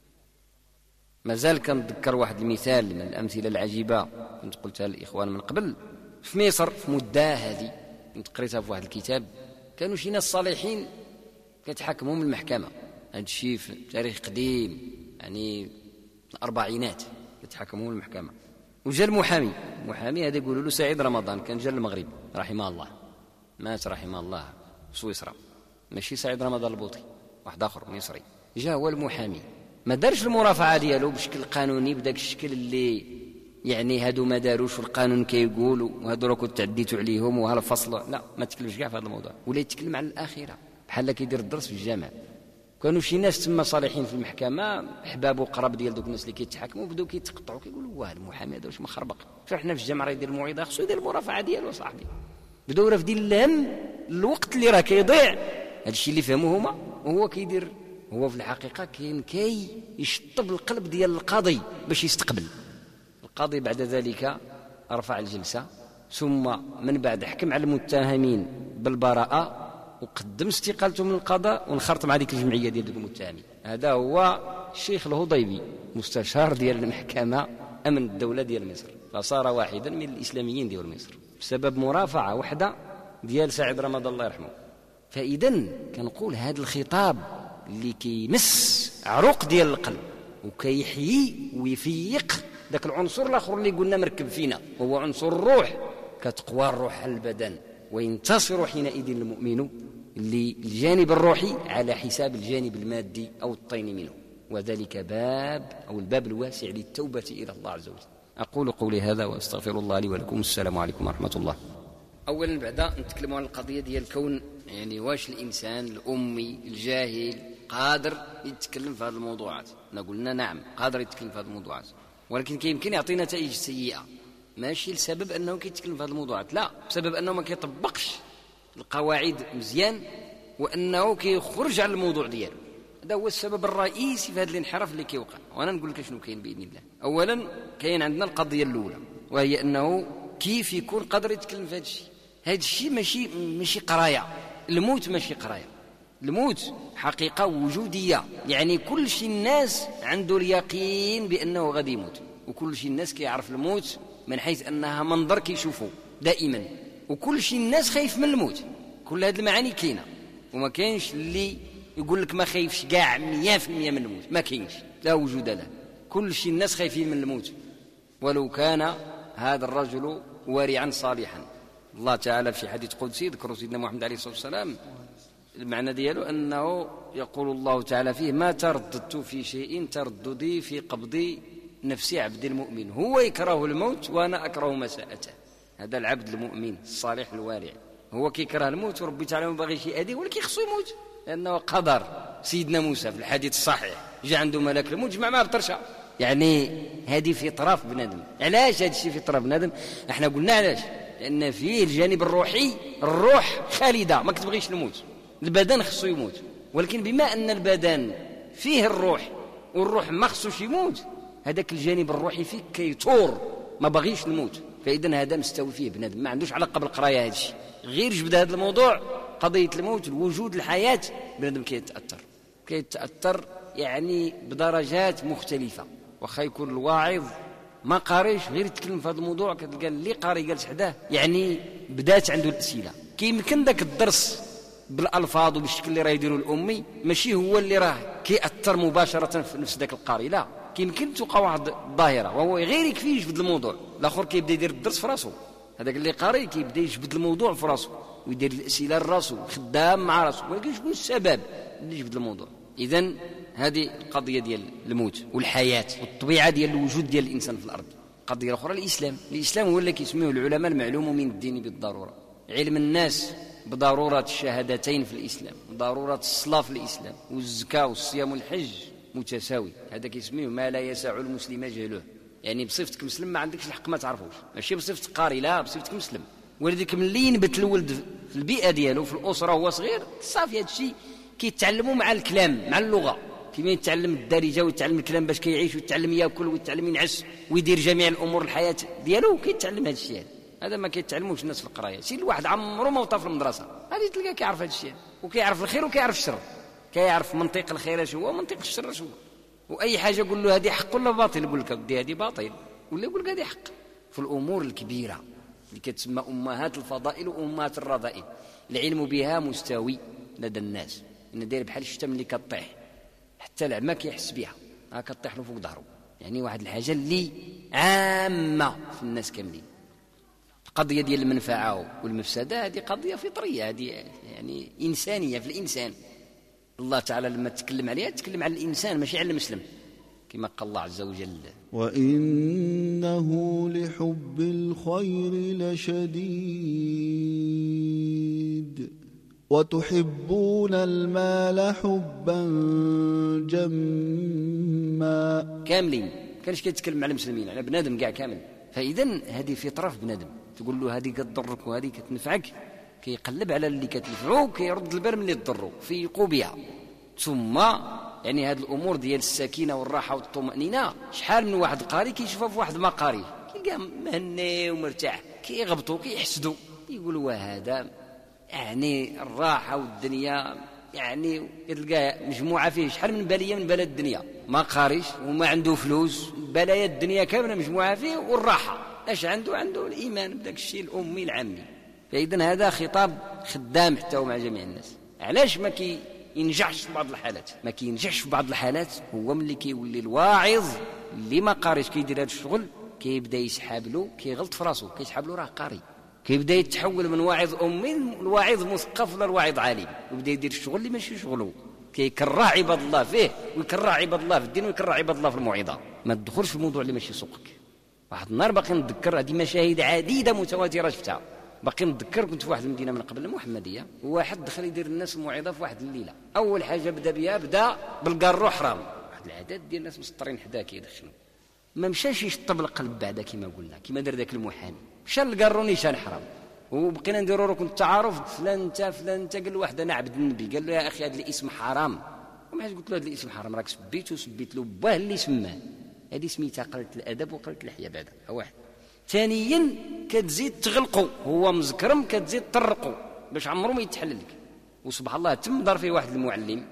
Speaker 1: مازال كنتذكر واحد المثال من الأمثلة العجيبة كنت قلتها للإخوان من قبل. في مصر في مدة هذه كنت قريتها في واحد الكتاب، كانوا شي ناس صالحين كتحاكمهم المحكمة، هذا الشيء في تاريخ قديم يعني الأربعينات، كتحاكمهم المحكمة. وجاء المحامي هذا يقولوا له سعيد رمضان، كان جاء المغرب رحمه الله، مات رحمه الله سويسرا، ماشي سعيد رمضان البوطي، واحد آخر مصري. جاء هو المحامي، ما دارش المرافعة ديالو بشكل قانوني بداك الشكل اللي يعني هادو ما داروش والقانون كيقول وهادو راه كنت تعديتوا عليهم وهذا الفصل، لا ما تكلمش كاع في هذا الموضوع، ولا يتكلم على الآخرة بحال كيدير الدرس في الجامع. كانوا شي ناس تما صالحين في المحكمة، احباب وقرب ديال دوك الناس اللي كيتحاكموا بداو كيتقطعوا، كيقولوا واه المحامي هذا واش مخربق، حنا في الجامع راه يدير الموعظة خصو يدير المرافعة ديالو صاحبي. بداو راه في ديال الهم الوقت اللي راه كيضيع، هذا الشيء اللي فهموه هما وهو كيدير، هو في الحقيقة كي يشطب القلب ديال القاضي باش يستقبل. القاضي بعد ذلك رفع الجلسة، ثم من بعد حكم على المتهمين بالبراءة وقدم استقالته من القضاء وانخرط مع ديك الجمعية ديال المتهمين. هذا هو الشيخ الهضيبي مستشار ديال المحكمة أمن الدولة ديال مصر، فصار واحدا من الإسلاميين ديال مصر بسبب مرافعة وحدة ديال سعيد رمضان الله يرحمه. فإذن كنقول هذا الخطاب اللي كيمس عروق ديال القلب وكيحيي ويفيق ذاك العنصر الآخر اللي قلنا مركب فينا، هو عنصر الروح، كتقوى الروح على البدن وينتصر حينئذ المؤمن للجانب الروحي على حساب الجانب المادي أو الطين منه، وذلك الباب الواسع للتوبة إلى الله عز وجل. أقول قولي هذا وأستغفر الله لي ولكم. السلام عليكم ورحمة الله. أولا بعد نتكلم عن القضية ديال الكون، يعني واش الإنسان الأمي الجاهل قادر يتكلم في هذه الموضوعات؟ قلنا نعم قادر يتكلم في هذه الموضوعات، ولكن يمكن يعطي نتائج سيئة، ماشي لسبب أنه كيتكلم في هذه الموضوعات، لا، بسبب أنه ما كيطبقش القواعد مزيان وأنه كيخرج على الموضوع ديالو. هذا هو السبب الرئيسي في هذا الانحراف اللي كيوقع. وأنا نقول لك شنو كاين بإذن الله. أولا كاين عندنا القضية الأولى، وهي أنه كيف يكون قادر يتكلم في هذا الشيء. هذا الشيء ماشي قراية، الموت ماشي قراية، الموت حقيقة وجودية، يعني كل شيء الناس عنده اليقين بأنه غادي يموت، وكل شيء الناس كيعرف الموت من حيث أنها منظر كيشوفوا دائما، وكل شيء الناس خايف من الموت. كل هذه المعاني كاينة، وما كاينش اللي يقول لك ما خايفش كاع 100% من الموت، ما كاينش، لا وجود له. كل شيء الناس خايفين من الموت، ولو كان هذا المعنى دياله أنه يقول الله تعالى فيه: ما ترددت في شيء ترددي في قبض نفس عبد المؤمن، هو يكره الموت وأنا أكره مساءته. هذا العبد المؤمن الصالح الوارع، هو كيكره الموت وربي تعالى ما باغيش يأذيه، ولكن خصو يموت لأنه قدر. سيدنا موسى في الحديث الصحيح جاء عنده ملك الموت جمع معه الطرشة. يعني هذه فطرة في بنادم. علاش هذا الشيء فطرة في بنادم؟ احنا قلنا علاش؟ لأن فيه الجانب الروحي، الروح خالدة ما كتبغيش الموت، البدن خصو يموت، ولكن بما أن البدن فيه الروح والروح ما خصوش يموت، هذاك الجانب الروحي فيك كيطور ما بغيش الموت. فإذا هذا مستوي فيه بنادم، ما عندوش علاقة بالقراية هذا الشيء، غير جبد هذا الموضوع قضية الموت، الوجود، الحياة، بنادم كيتأثر يعني بدرجات مختلفة. وخا يكون الواعظ ما قاريش غير يتكلم في هذا الموضوع، كتلقى اللي قاري جالس حداه يعني بدات عنده الأسئلة. كيمكن ذاك الدرس بالألفاظ وبالشكل اللي راه يديروا الأمي ماشي هو اللي راه كيأثر مباشرة في نفس ذاك القارئ، لا، كيمكن توقع واحد الظاهرة وهو غير يكفي يجبد الموضوع، الآخر كيبدا يدير الدرس في راسه، هذاك اللي قاري كيبدا يجبد الموضوع في راسه ويدير الأسئلة لراسه، خدام مع راسه، ولكن شكون السبب اللي يجبد الموضوع؟ إذن هذه القضية ديال الموت والحياة والطبيعة ديال الوجود ديال الإنسان في الأرض. قضية أخرى الإسلام هو اللي كيسميه العلماء المعلوم من الدين بالضرورة، علم الناس بضرورة الشهادتين في الإسلام، ضرورة الصلاة في الإسلام، والزكاة والصيام والحج متساوي. هذا كيسميه ما لا يسع المسلم جهله، يعني بصفتك مسلم ما عندكش الحق ما تعرفوش، ماشي بصفتك قاري، لا، بصفتك مسلم. ولذلك ملي ينبت الولد في البيئة ديالو في الأسرة وهو صغير صافي هذا الشيء كيتعلموا مع الكلام مع اللغة، كيما يتعلم الدارجة ويتعلم الكلام باش كيعيش ويتعلم ياكل ويتعلم ينعس ويدير جميع الأمور الحياة ديالو، كيتعلم هذا الشيء. هذا ما كيتعلموش الناس في القرايه. شي الواحد عمره ما وطا في المدرسه هذه تلقاه كيعرف هذا الشيء، وكيعرف الخير وكيعرف الشر، كيعرف منطق الخير شو هو ومنطق الشر شو هو. واي حاجه يقول له هذه حق ولا باطل، يقول لك بدي هذه باطل، ولا يقول لك هذه حق. في الامور الكبيره اللي كتسمى امهات الفضائل وامهات الرذائل العلم بها مستوي لدى الناس، ان داير بحال الشتم اللي كطيح حتى العمى كيحس بها، كطيح له فوق ظهره، يعني واحد الحاجه اللي عامه في الناس كاملين. قضية ديال المنفعة والمفسدة هذه قضية فطرية، هذه يعني إنسانية في الإنسان. الله تعالى لما تكلم عليها تكلم على الإنسان ماشي على المسلم، كما قال الله عز وجل:
Speaker 2: وإنه لحب الخير لشديد وتحبون المال حبا جما.
Speaker 1: كاملين كانش كيتكلم على المسلمين، على بنادم كاع كامل. فإذن هذه فطرة في بنادم، تقول له هذه كتضرك وهذه كتنفعك، كيقلب على اللي كتنفعو كيرد البال من اللي تضرو فيقو بها. ثم يعني هذه الأمور ديال السكينة والراحة والطمأنينة، شحال من واحد قاري كيشوفها في واحد ما قاري كيلقاه مهني ومرتاح، كيغبطوا كيحسدوا، يقولوا هذا يعني الراحة والدنيا، يعني تلقى مجموعة فيه شحال من بالية من بلد الدنيا، ما قاريش وما عنده فلوس، بلايا الدنيا كاملة مجموعة فيه، والراحة ايش عنده الإيمان بداك الشيء الأمي العامي. فإذن هذا خطاب خدام حتى مع جميع الناس. علاش ما ينجحش في بعض الحالات؟ ما كينجحش في بعض الحالات هو ملي كيولي الواعظ اللي ما قاريش كيدير هذا الشغل، كيبدا يسحب له، كيغلط في راسه، كيسحب له راه قاري، كيبدا يتحول من واعظ أمي لواعظ مثقف ولا الواعظ عالم، ويبدا يدير الشغل اللي ماشي شغله، كيكره عباد الله فيه ويكره عباد الله في الدين ويكره عباد الله في الموعظة. ما تدخلش في الموضوع اللي ماشي سوقك. واحد النهار باقي نتذكر، هذه مشاهد عديدة متواترة شفتها، باقي نتذكر كنت في واحد المدينة من قبل المحمدية، وواحد دخل يدير الناس الموعظة في واحد الليلة. أول حاجة بدا بالقارو حرام، واحد العدد ديال الناس مسطرين حداه كيدخلوا، ما مشاش يشطب القلب بعدا كما قلنا، كما دار ذاك المحامي، مشى للقارو نيشان حرام، وبقينا نديروا ركن التعارف، فلان انت قال له واحد انا عبد النبي، قال له يا اخي هذا الاسم حرام، وما قلت له هذا الاسم حرام، راك سبيت له باه اللي سماه، هذه سميتها قلة الادب وقلة اللحيه بعدا. واحد ثانيا كتزيد تغلقوا، هو مزكرم كتزيد تطرقوا باش عمره ما يتحلل لك. وسبحان الله تم دار فيه واحد معلم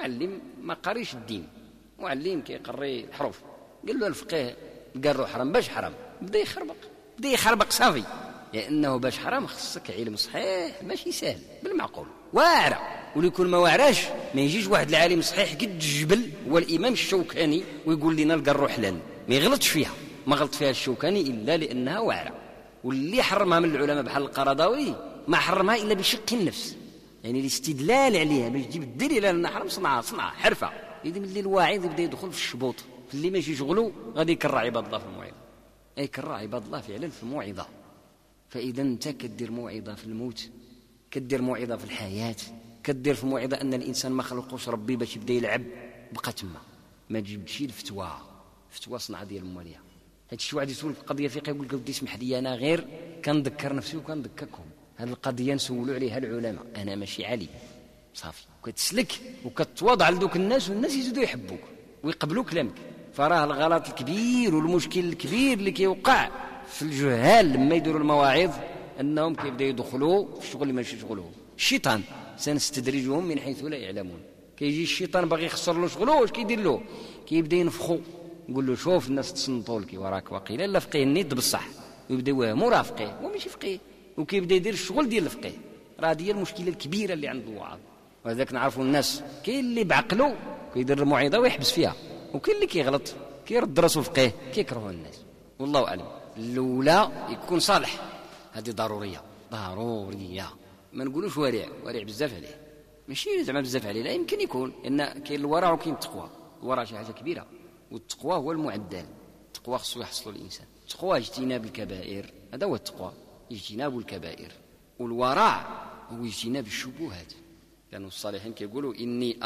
Speaker 1: ما قاريش الدين، معلم كيقري الحروف، قال له الفقيه قال له حرام، باش حرام بدا يخربق صافي، لانه باش حرام خصك علم صحيح ماشي سهل بالمعقول واعره، وليكون ما واعراش ما يجيش واحد العالم صحيح قد الجبل هو الامام الشوكاني ويقول لنا القرو حلال، ما يغلطش فيها، ما غلط فيها الشوكاني الا لانها واعره. واللي حرمها من العلماء بحال القرضاوي ما حرمها الا بشق النفس، يعني الاستدلال عليها باش تجيب الدليل على أن حرام، صنعة حرفة. إذا ملي الواعظ يبدا يدخل في الشبوط في اللي ماشي شغله غادي يكرع عباد الله في الموعظة، أي كرع عباد الله فعلا في الموعظة. فإذا أنت كدير موعظة في الموت، كدير موعظة في الحياة، كدير في موعظة أن الإنسان ما خلقوش ربي باش يبدا يلعب، بقى تما ما تجيبش الفتوى صنعة ديال الموالية. هاد الشيء واحد يسول في قضية فقهية يقول لك ودي اسمح لي أنا غير كنذكر نفسي وكنذكركم، هذه القضية نسولوا عليها العلماء، أنا ماشي عالم صافي، وكتسلك وكتواضع لذوك الناس والناس يزيدوا يحبوك ويقبلوا كلامك. فراه الغلط الكبير والمشكل الكبير اللي كيوقع في الجهال لما يديروا المواعظ أنهم كيبداو يدخلوا في الشغل اللي ماشي شغلهم. الشيطان سنستدرجهم من حيث لا يعلمون. كيجي الشيطان باغي يخسر له شغله، واش كيدير له؟ كيبدا ينفخو، يقول له شوف الناس تصنطوا لك وراك واقيلا لا فقيه الند بصح، ويبدا يوهمو راه فقيه وماشي فقيه، وكيبدا يدير الشغل ديال الفقيه. راه هي المشكله الكبيره اللي عند الوعاظ. وهذاك نعرفوا الناس كاين اللي بعقله كيدير الموعظه ويحبس فيها، وكاين اللي كيغلط كيرد راسو فقيه كيكرهوا الناس. والله اعلم. الاولى يكون صالح، هذه ضروريه ما نقولوش ورع بزاف عليه، ماشي زعما بزاف عليه، لا يمكن يكون، لان كاين الورع وكاين التقوى. الورع شي حاجه كبيره، والتقوى هو المعدل. التقوى خصو يحصل الانسان. التقوى اجتناب الكبائر، هذا هو التقوى، اجتناب الكبائر. والورع هو اجتناب الشبهات. كانوا الصالحين كيقولوا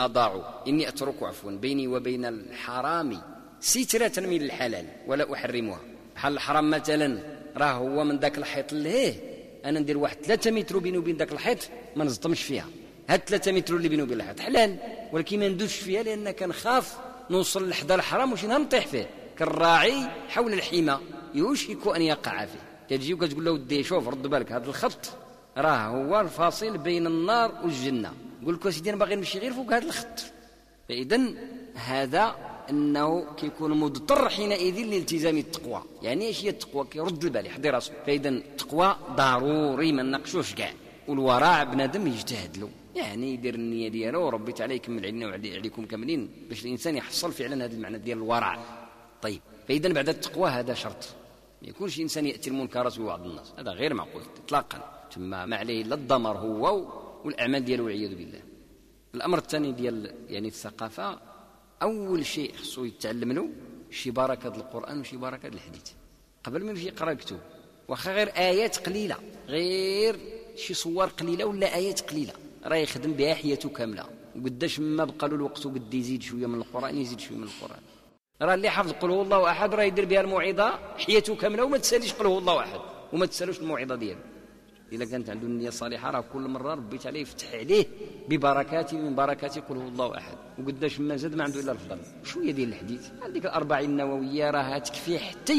Speaker 1: إني أترك بيني وبين الحرام سترة من الحلال ولا أحرمها. بحال الحرام مثلا راه هو من ذاك الحيط لهيه، أنا ندير واحد 3 متر بيني وبين ذاك الحيط ما نزطمش فيها. هاد 3 متر اللي بيني وبين الحيط حلال، ولكن ما ندوش فيها لأن كنخاف نوصل لحدا الحرام وشي نهار نطيح فيه. كالراعي حول الحمى يوشك أن يقع فيه. كتجي وكتقول له ودي شوف رد بالك، هذا الخط راه هو الفاصل بين النار والجنة. يقول لك سيدي انا باغي نمشي غير فوق هذا الخط. فاذا هذا انه كيكون مضطر حينئذ لالتزام التقوى. يعني ايش هي التقوى؟ كيرد البال يحضر راسو. فاذا التقوى ضروري ما نناقشوش كاع. والورع بنادم يجتهد له، يعني يدير النيه ديالو وربي تعالى يكمل علينا وعليكم كاملين باش الانسان يحصل فعلا هذا المعنى ديال الورع. طيب فاذا بعد التقوى هذا شرط، ما يكونش انسان ياتي المنكرات ويوعظ الناس، هذا غير معقول اطلاقا. ثم ما عليه الا الضمر هو والأعمال ديالو والعياذ بالله. الأمر الثاني ديال يعني الثقافة، أول شيء خصو يتعلم له شي بركة القرآن وشي بركة الحديث قبل ما يمشي يقرأ كتب، واخا غير آيات قليلة، غير شي صور قليلة ولا آيات قليلة، راه يخدم بها حياته كاملة. وقداش ما بقى له الوقت وقد يزيد شوية من القرآن يزيد شوية من القرآن. راه اللي حافظ قل هو الله أحد راه يدير بها الموعظة حياته كاملة وما تساليش قل هو الله أحد وما تسالوش الموعظة ديالو. إذا كانت عنده النية الصالحة راه كل مرة ربي تعالى يفتح عليه ببركات من بركات قل هو الله أحد. وقداش ما زاد ما عنده إلا الفضل. شوية ديال الحديث هذيك 40 النووية راها تكفي حتى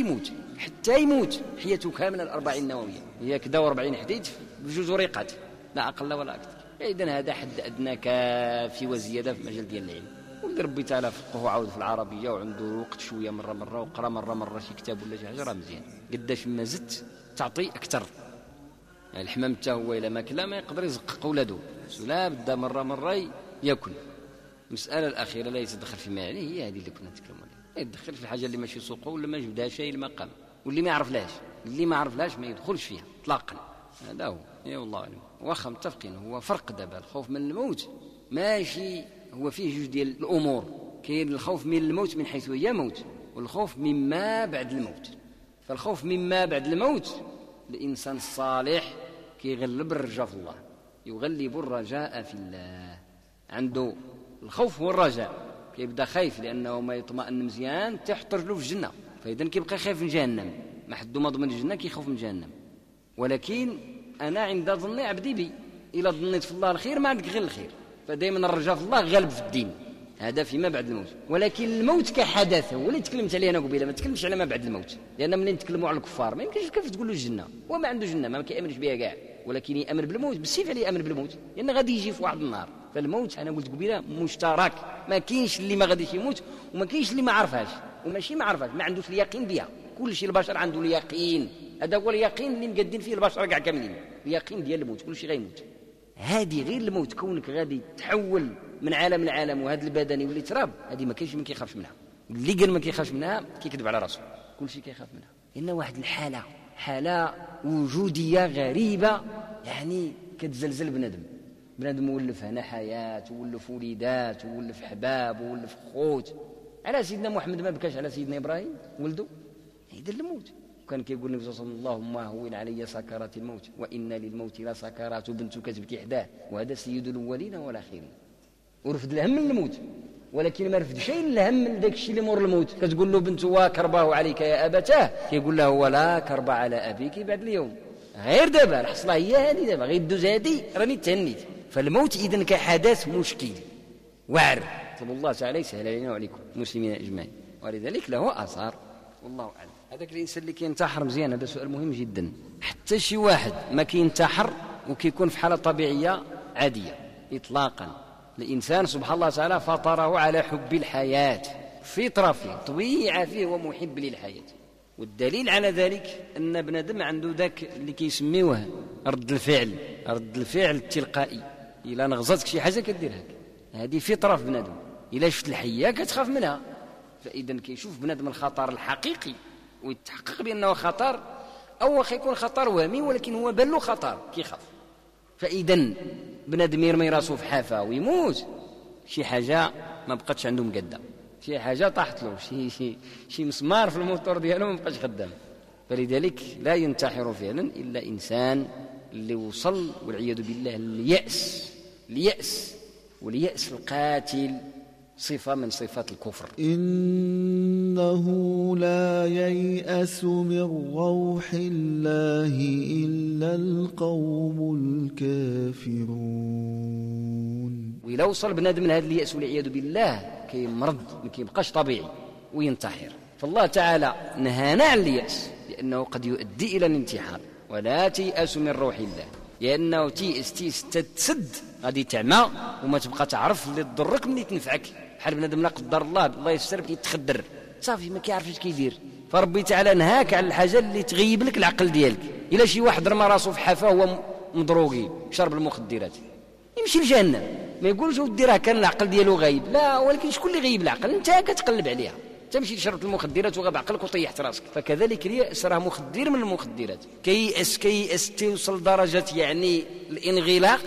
Speaker 1: يموت حياته كاملة. 40 النووية هي كدا 40 حديث بجوج ورقات لا أقل ولا أكثر. إذن هذا حد أدنى كافي وزيادة في مجال ديال العلم. واللي ربي تعالى فقه عاود في العربية وعنده وقت شوية مرة وقرأ مرة شي كتاب ولا شي حاجة راه مزيان. قداش ما زدت تعطي أكثر. يعني الحمام حتى هو إلا ما كلا ما يقدر يزقق ولده، لا بدا مرة يأكل. المسألة الأخيرة لا يتدخل فيما يعني هي هذه اللي كنا نتكلموا عليها، يتدخل في الحاجة اللي ماشي سوقه ولا ما جبدها شيء المقام، واللي ما يعرفلاش ما يدخلش فيها إطلاقا. هذا هو يا والله أعلم. واخا متفقين هو فرق دابا الخوف من الموت ماشي هو فيه جوج ديال الأمور. كاين الخوف من الموت من حيث هي موت، والخوف مما بعد الموت. فالخوف مما بعد الموت الإنسان الصالح كيغلب الرجاء في الله، يغلب الرجاء في الله. عنده الخوف والرجاء، كيبدا خايف لأنه ما يطمئن مزيان تحط رجله في الجنة، فإذا كيبقى خايف من جهنم. ما حدو ما ضمن الجنة كيخوف من جهنم. ولكن أنا عند ظن عبدي بي، إلا ظنيت في الله الخير ما عندك غير الخير. فدائما الرجاء في الله غالب في الدين، هذا فيما بعد الموت. ولكن الموت كحدث هو اللي تكلمت عليه انا قبيله، ما تكلمش على ما بعد الموت، لان منين نتكلموا على الكفار ما يمكنش كيف تقول له الجنه وما عنده جنه ما كيامنش بها كاع، ولكن يامن بالموت بالسيف عليه يامن بالموت لان غادي يجي في واحد النهار. فالموت انا قلت قبيله مشترك، ما كاينش اللي ما غاديش يموت وما كاينش اللي ما عرفهاش، وماشي ما عرفهاش ما عندوش اليقين بها. كل شيء البشر عنده اليقين، هذا هو اليقين اللي مقدين فيه البشر كاع كاملين، اليقين ديال الموت. كل شيء غيموت، هذه غير الموت كونك غادي تحول من عالم لعالم وهذا البدني واللي تراب، هذه ما كاينش من كيخافش منها. اللي قال ما كيخافش منها كيكذب على راسه، كل شيء كيخاف منها. إن واحد حالة وجودية غريبة يعني كتزلزل بنادم، بنادم مولف هنا حياة، وولف وليدات، وولف حباب، وولف خوت. على سيدنا محمد ما بكاش على سيدنا إبراهيم ولده يدير الموت. وكان كيقول النبي صلى الله عليه وسلم اللهم هون علي سكرات الموت وإن للموت لسكرات وبنتك تبكي حداه، وهذا سيد الأولين والآخرين. ورفد الهم من الموت، ولكن ما رفد شيء الهم من داك الشيء اللي مور الموت. كتقول له بنته وكرباه عليك يا أبتاه، كيقول له ولا كرب على أبيك بعد اليوم، غير دابا الحصلة هي هذه، دابا غير دوز هذه راني تهنيت. فالموت إذن كحدث مشكل واعر، نسأل الله تعالى يسهل علينا وعليكم المسلمين أجمعين، ولذلك له آثار والله أعلم. هذاك الإنسان اللي كينتحر مزيان، هذا سؤال مهم جدا. حتى شي واحد ما كينتحر وكيكون في حالة طبيعية عادية إطلاقا. الإنسان سبحان الله تعالى فطره على حب الحياة، فطرة فيه، طبيعة فيه، ومحب للحياة. والدليل على ذلك أن بنادم عنده ذاك اللي كيسميوه رد الفعل التلقائي. إلا نغزتك شي حاجة كديرها، هذه فطرة في بنادم. إلا شفت الحية كتخاف منها، فإذا كيشوف بنادم الخطر الحقيقي ويتحقق بأنه خطر، أو يكون خطر وهمي ولكن هو بان له خطر كيخاف. فإذا بنادم يرمي راسه في حافة ويموت، شي حاجة ما بقتش عنده مقدة، شي حاجة طاحت له، شي مسمار في الموتور ديالو ما بقاش خدام. فلذلك لا ينتحر فعلا إلا إنسان اللي وصل والعياذ بالله اليأس، واليأس القاتل صفة من صفات الكفر.
Speaker 2: إنه لا ييأس من روح الله إلا القوم الكافرون.
Speaker 1: وإلا وصل بنادم من هذا اليأس والعياذ بالله كيمرض، ما كيبقاش طبيعي وينتحر. فالله تعالى نهانا عن اليأس لأنه قد يؤدي إلى الانتحار. ولا تيأس من روح الله، لأنه تيأس تتسد غادي تعمى وما تبقى تعرف اللي تضرك من اللي تنفعك. بحال بنادم لا قدر الله يستر كيتخدر صافي ما كيعرفش اش كيدير. فربي تعالى نهاك على الحاجه اللي تغيب لك العقل ديالك. الا شي واحد رمى راسه في حافه هو مضروغي شرب المخدرات يمشي لجهنم، ما يقولش ودي راه كان العقل ديالو غايب، لا، ولكن شكون اللي غيب العقل؟ انت كتقلب عليها، تمشي شربت المخدرات وغاب عقلك وطيحت راسك. فكذلك اليأس راه مخدر من المخدرات. كيأس توصل لدرجه يعني الانغلاق،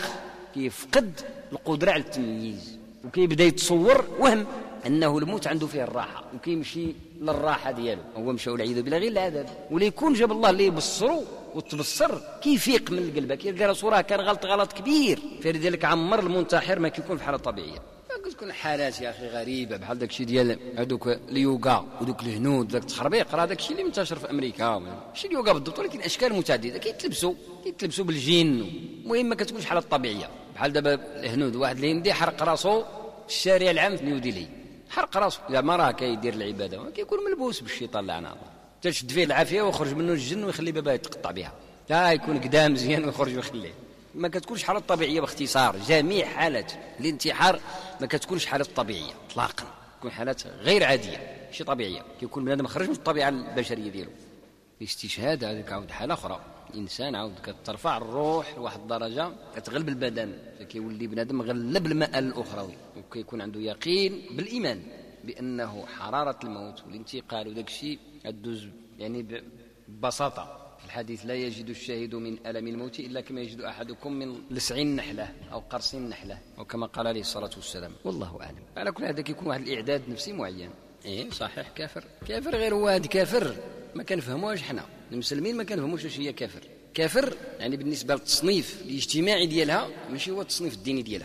Speaker 1: كيفقد القدره على التمييز، وكيبدا يتصور وهم انه الموت عنده فيه الراحه، وكيمشي للراحه ديالو، هو مشى والعياذ بالله غير العذاب. وليكون جاب الله اللي يبصروا وتبصر كيفيق من قلبك، كيلقى راسو راه كان غلط كبير. فلذلك عمر المنتحر ما كيكون في حاله طبيعيه. كتكون حالات يا اخي غريبه، بحال داك الشيء ديال هذوك اليوغا ودوك الهنود، داك التخربيق، راه داك الشيء اللي منتشر في امريكا، ماشي اليوغا بالضبط ولكن اشكال متعدده، كيتلبسوا بالجن. المهم ما كتكونش حاله طبيعيه. بحال دابا الهنود، واحد الهندي حرق راسه في الشارع العام في نيوديلي، حرق راسه زعما راه كيدير العباده، كيكون ملبوس بالشيطان لعنه الله، تشد فيه العافيه ويخرج منه الجن ويخلي باباه يتقطع بها، يكون قدام مزيان ويخرج ويخليه. ما كتكونش حالة طبيعية. باختصار جميع حالات الانتحار ما كتكونش حالة طبيعية اطلاقا، تكون حالات غير عادية شي طبيعية، كيكون بنادم خرج من الطبيعة البشرية ديالو. الاستشهاد هذيك عاود حالة أخرى، الإنسان عاود كترفع الروح لواحد الدرجة كتغلب البدن، فكيولي بنادم مغلب المآل الأخروي، وكيكون عنده يقين بالإيمان بأنه حرارة الموت والانتقال وداك الشيء الدوز يعني ببساطة. في الحديث لا يجد الشاهد من ألم الموت إلا كما يجد أحدكم من لسع نحلة أو قرص نحلة، أو كما قال عليه الصلاة والسلام، والله أعلم. على كل هذا كيكون واحد الإعداد نفسي معين. صحيح كافر غير هو هذا كافر ما كنفهموش حنا المسلمين، ما كنفهموش واش هي كافر يعني بالنسبة للتصنيف الاجتماعي ديالها ماشي هو التصنيف الديني ديالها.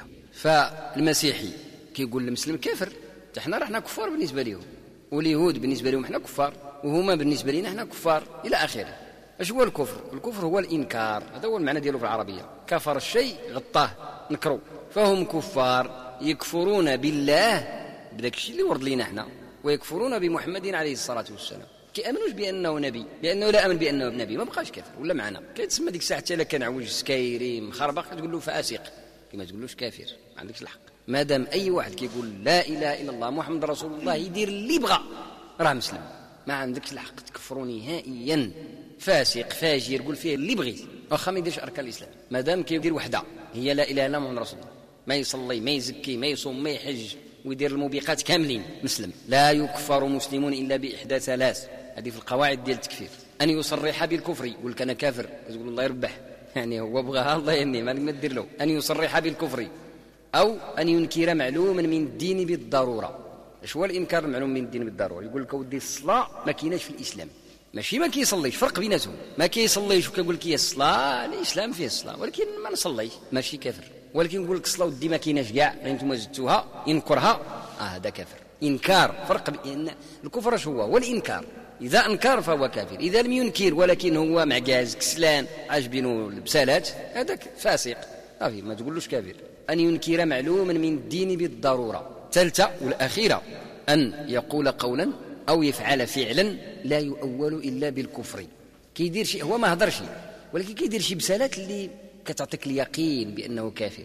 Speaker 1: فالمسيحي كيقول المسلم كافر، حنا رحنا كفار بالنسبة لهم، واليهود بالنسبة لهم حنا كفار، وهما بالنسبة لنا حنا كفار إلى آخره. اش هو الكفر؟ الكفر هو الإنكار، هذا هو المعنى ديالو في العربية. كفر الشيء غطاه نكرو، فهم كفار يكفرون بالله بداك الشيء اللي ورد لينا حنا، ويكفرون بمحمد عليه الصلاة والسلام. كيامنوش بأنه نبي، لأنه لا أمن بأنه نبي ما بقاش كافر ولا معنا. كيتسمى ديك الساعة حتى لا كان عوج سكايري مخربق تقول له فاسق، كما تقولوش كافر، ما عندكش الحق. ما دام أي واحد كيقول لا إله إلا الله محمد رسول الله يدير اللي بغى راه مسلم، ما عندكش الحق تكفروا نهائيا. فاسق فاجر قول فيه اللي بغيت واخا ما يديرش اركان الاسلام، ما دام كيدير وحده هي لا اله الا الله محمد رسول الله، ما يصلي ما يزكي ما يصوم ما يحج ويدير الموبقات كاملين مسلم. لا يكفر مسلمون الا باحدى ثلاث، هذه في القواعد ديال التكفير. ان يصرح بالكفر يقول لك انا كافر، تقول الله يربح يعني هو بغاها الله يهنيه ما ندير له أن يصرح بالكفر أو أن ينكر معلوما من الدين بالضرورة. اش هو الإنكار المعلوم من الدين بالضرورة؟ يقول لك ودي الصلاة ما كايناش في الإسلام، ماشي ما كيصليش، فرق بيناتهم. ما كيصليش وكيقول لك هي الصلاة، الإسلام فيه الصلاة ولكن ما نصليش ماشي كافر. ولكن يقول لك الصلاة ودي ما كايناش كاع، انتم زدتوها ينكرها، هذا كافر. إنكار فرق بين الكفر اش هو الإنكار. إذا أنكر فهو كافر، إذا لم ينكر ولكن هو معجاز كسلان عاجبينه البسالات هذاك فاسق صافي، ما تقولوش كافر. أن ينكر معلوما من الدين بالضرورة. الثالثة والأخيرة أن يقول قولا أو يفعل فعلا لا يؤول إلا بالكفر. كيدير شيء هو ما هضر شيء ولكن كيدير شي بسالات اللي كتعطيك اليقين بأنه كافر.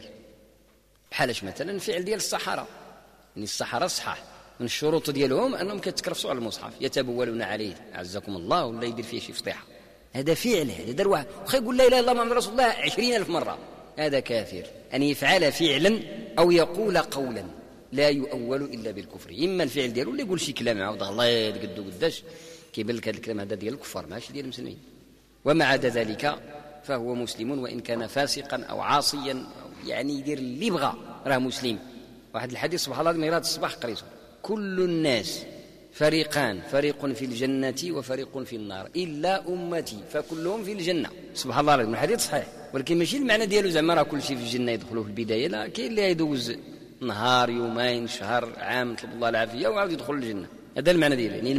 Speaker 1: بحالش مثلا الفعل ديال السحرة، يعني السحرة صحاح من الشروط ديالهم أنهم كيتكرفسوا على المصحف يتبولون عليه عزكم الله، ولا يدير فيه شي فضيحة. هذا فعل، هذا دار واحد وخا يقول لا إله إلا الله محمد رسول الله 20,000 مرة، هذا كافر. أن يفعل فعلا أو يقول قولا لا يؤول إلا بالكفر. إما الفعل ديالو اللي يقول شي كلام عاود الله قدو قداش كيبان لك هذا الكلام هذا ديال الكفار ماشي ديال المسلمين، ومع عدا ذلك فهو مسلم وإن كان فاسقا أو عاصيا أو يعني يدير اللي بغى راه مسلم. واحد الحديث سبحان الله ميراد الصباح قريته: كل الناس فريقان، فريق في الجنة وفريق في النار إلا أمتي فكلهم في الجنة. سبحان الله العظيم، الحديث صحيح ولكن ماشي المعنى ديالو زعما راه كل شيء في الجنة يدخلوا في البداية، لا، كاين اللي يدوز نهار يومين شهر عام نطلب الله العافية وعاود يدخل الجنة. هذا المعنى ديالو، يعني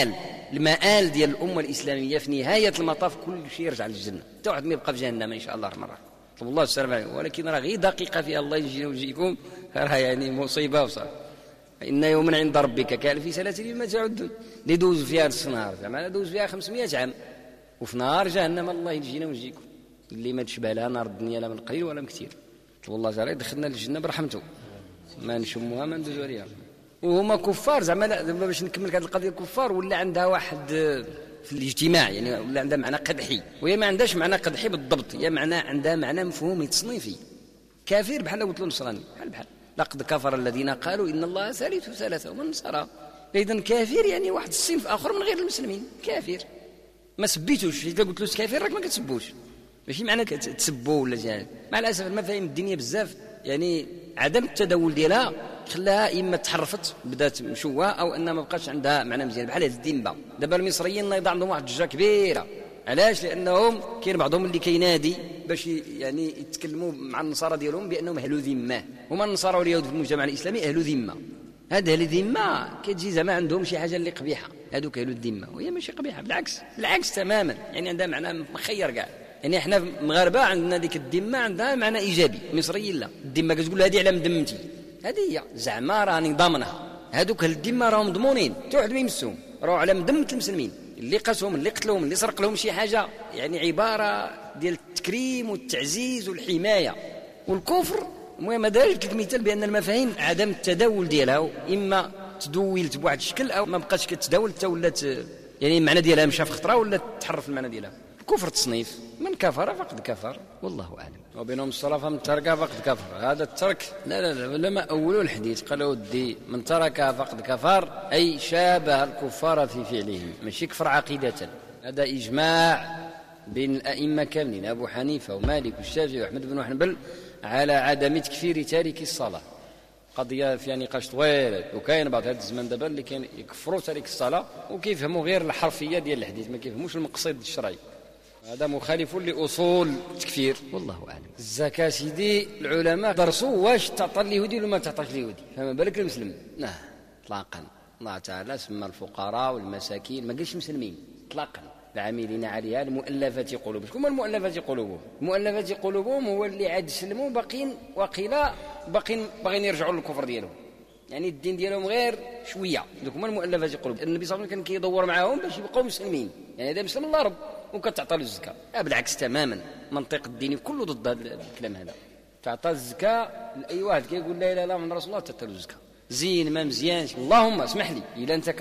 Speaker 1: المآل ديال الأمة الإسلامية في نهاية المطاف كل شيء يرجع للجنة، حتى واحد ما يبقى في جهنم إن شاء الله مرة. طلب الله السلامة عليكم. ولكن راه غير دقيقة فيها الله يجينا ويجيكم، راه يعني مصيبة وصار. إن يوما عند ربك كألف سنة مما تعدون. اللي دوز فيها نصف نهار زعما دوز فيها 500 عام، وفي نار جهنم الله يجينا ويجيكم. اللي ما تشبه لها نار الدنيا لا من قليل ولا من كثير. طلب الله تعالى دخلنا للجنة برحمته، ما نشموها ما ندوزوا عليها. وهما كفار زعما باش نكمل هذه القضية، كفار ولا عندها واحد في الاجتماع يعني ولا عندها معنى قدحي، وهي ما عندهاش معنى قدحي بالضبط، هي معنى عندها معنى مفهومي تصنيفي. كافر بحال قلت له نصراني بحال لقد كفر الذين قالوا إن الله ثالث ثلاثة ومن نصارى. إذن كافر يعني واحد الصنف آخر من غير المسلمين، كافر ما سبيتوش. إذا قلت له كافر راك ما كتسبوش، ماشي معنى تسبوه ولا جاهل. مع الأسف المفاهيم الدينية بزاف يعني عدم التداول ديالها خلاها إما تحرفت بدات مشوهة أو أنها ما بقاش عندها معنى مزيان. بحال هذه الدينبة دابا المصريين نايض عندهم واحد الضجة كبيرة. علاش؟ لأنهم كاين بعضهم اللي كينادي باش يعني يتكلموا مع النصارى ديالهم بأنهم أهل ذمة. هما النصارى واليهود في المجتمع الإسلامي أهل ذمة. هاد أهل الذمة كتجي زعما عندهم شي حاجة اللي قبيحة، هادوك أهل الذمة، وهي ماشي قبيحة، بالعكس تماما، يعني عندها معنى مخير كاع. يعني احنا مغاربة عندنا ديك الذمة عندها معنى إيجابي، مصريين لا. الذمة كتقول هذه على مذمتي، هذه هي زعما راني ضامنها. هادوك أهل الذمة راهم مضمونين، حتى واحد ما يمسهم، راهو على مذمة المسلمين. اللي قاسهم اللي قتلهم اللي سرق لهم شي حاجة يعني عبارة ديال التكريم والتعزيز والحماية. والكفر المهم هذا جبت لك مثال بأن المفاهيم عدم التداول ديالها، إما تدولت بواحد الشكل أو ما بقاش كتداول حتى ولات يعني المعنى ديالها مشى في خطرة ولا تحرف المعنى ديالها. الكفر تصنيف، من كفر فقد كفر والله أعلم. وبينهم الصلاة فمن ترك فقد كفر. هذا الترك لا ما أولوا الحديث قالوا ودي من ترك فقد كفر أي شابه الكفار في فعلهم، ماشي كفر عقيدة. هذا إجماع بين الأئمة كاملين، أبو حنيفة ومالك والشافعي وأحمد بن حنبل على عدم تكفير تارك الصلاة. قضية فيها نقاش طويل، وكاين بعض هذا الزمان دابا اللي كان يكفروا تارك الصلاة وكيفهموا غير الحرفية ديال الحديث، ما كيفهموش المقصد الشرعي. هذا مخالف لأصول التكفير والله أعلم. الزكاة سيدي العلماء درسوا واش تعطى اليهودي ولا ما تعطاش اليهودي، فما بالك المسلم؟ لا اطلاقا. الله تعالى سمى الفقراء والمساكين، ما قالش مسلمين اطلاقا، العاملين عليها المؤلفة قلوبهم. شكون المؤلفة قلوبهم؟ المؤلفة قلوبهم هو اللي عاد سلموا باقين وقيلا باغيين يرجعوا للكفر ديالهم، يعني الدين ديالهم غير شويه. دوك هما المؤلفة قلوبهم. النبي صلى الله عليه وسلم كان كيدور معاهم باش يبقاو مسلمين، يعني هذا مسلم الله رب وكتعطى له الزكاة. بالعكس تماما، منطق الديني كله ضد هذا الكلام هذا. تعطى الزكاة لأي واحد كيقول لا إله إلا الله محمد رسول الله تعطى له الزكاة. زين ما مزيانش اللهم اسمح لي، إلا أنت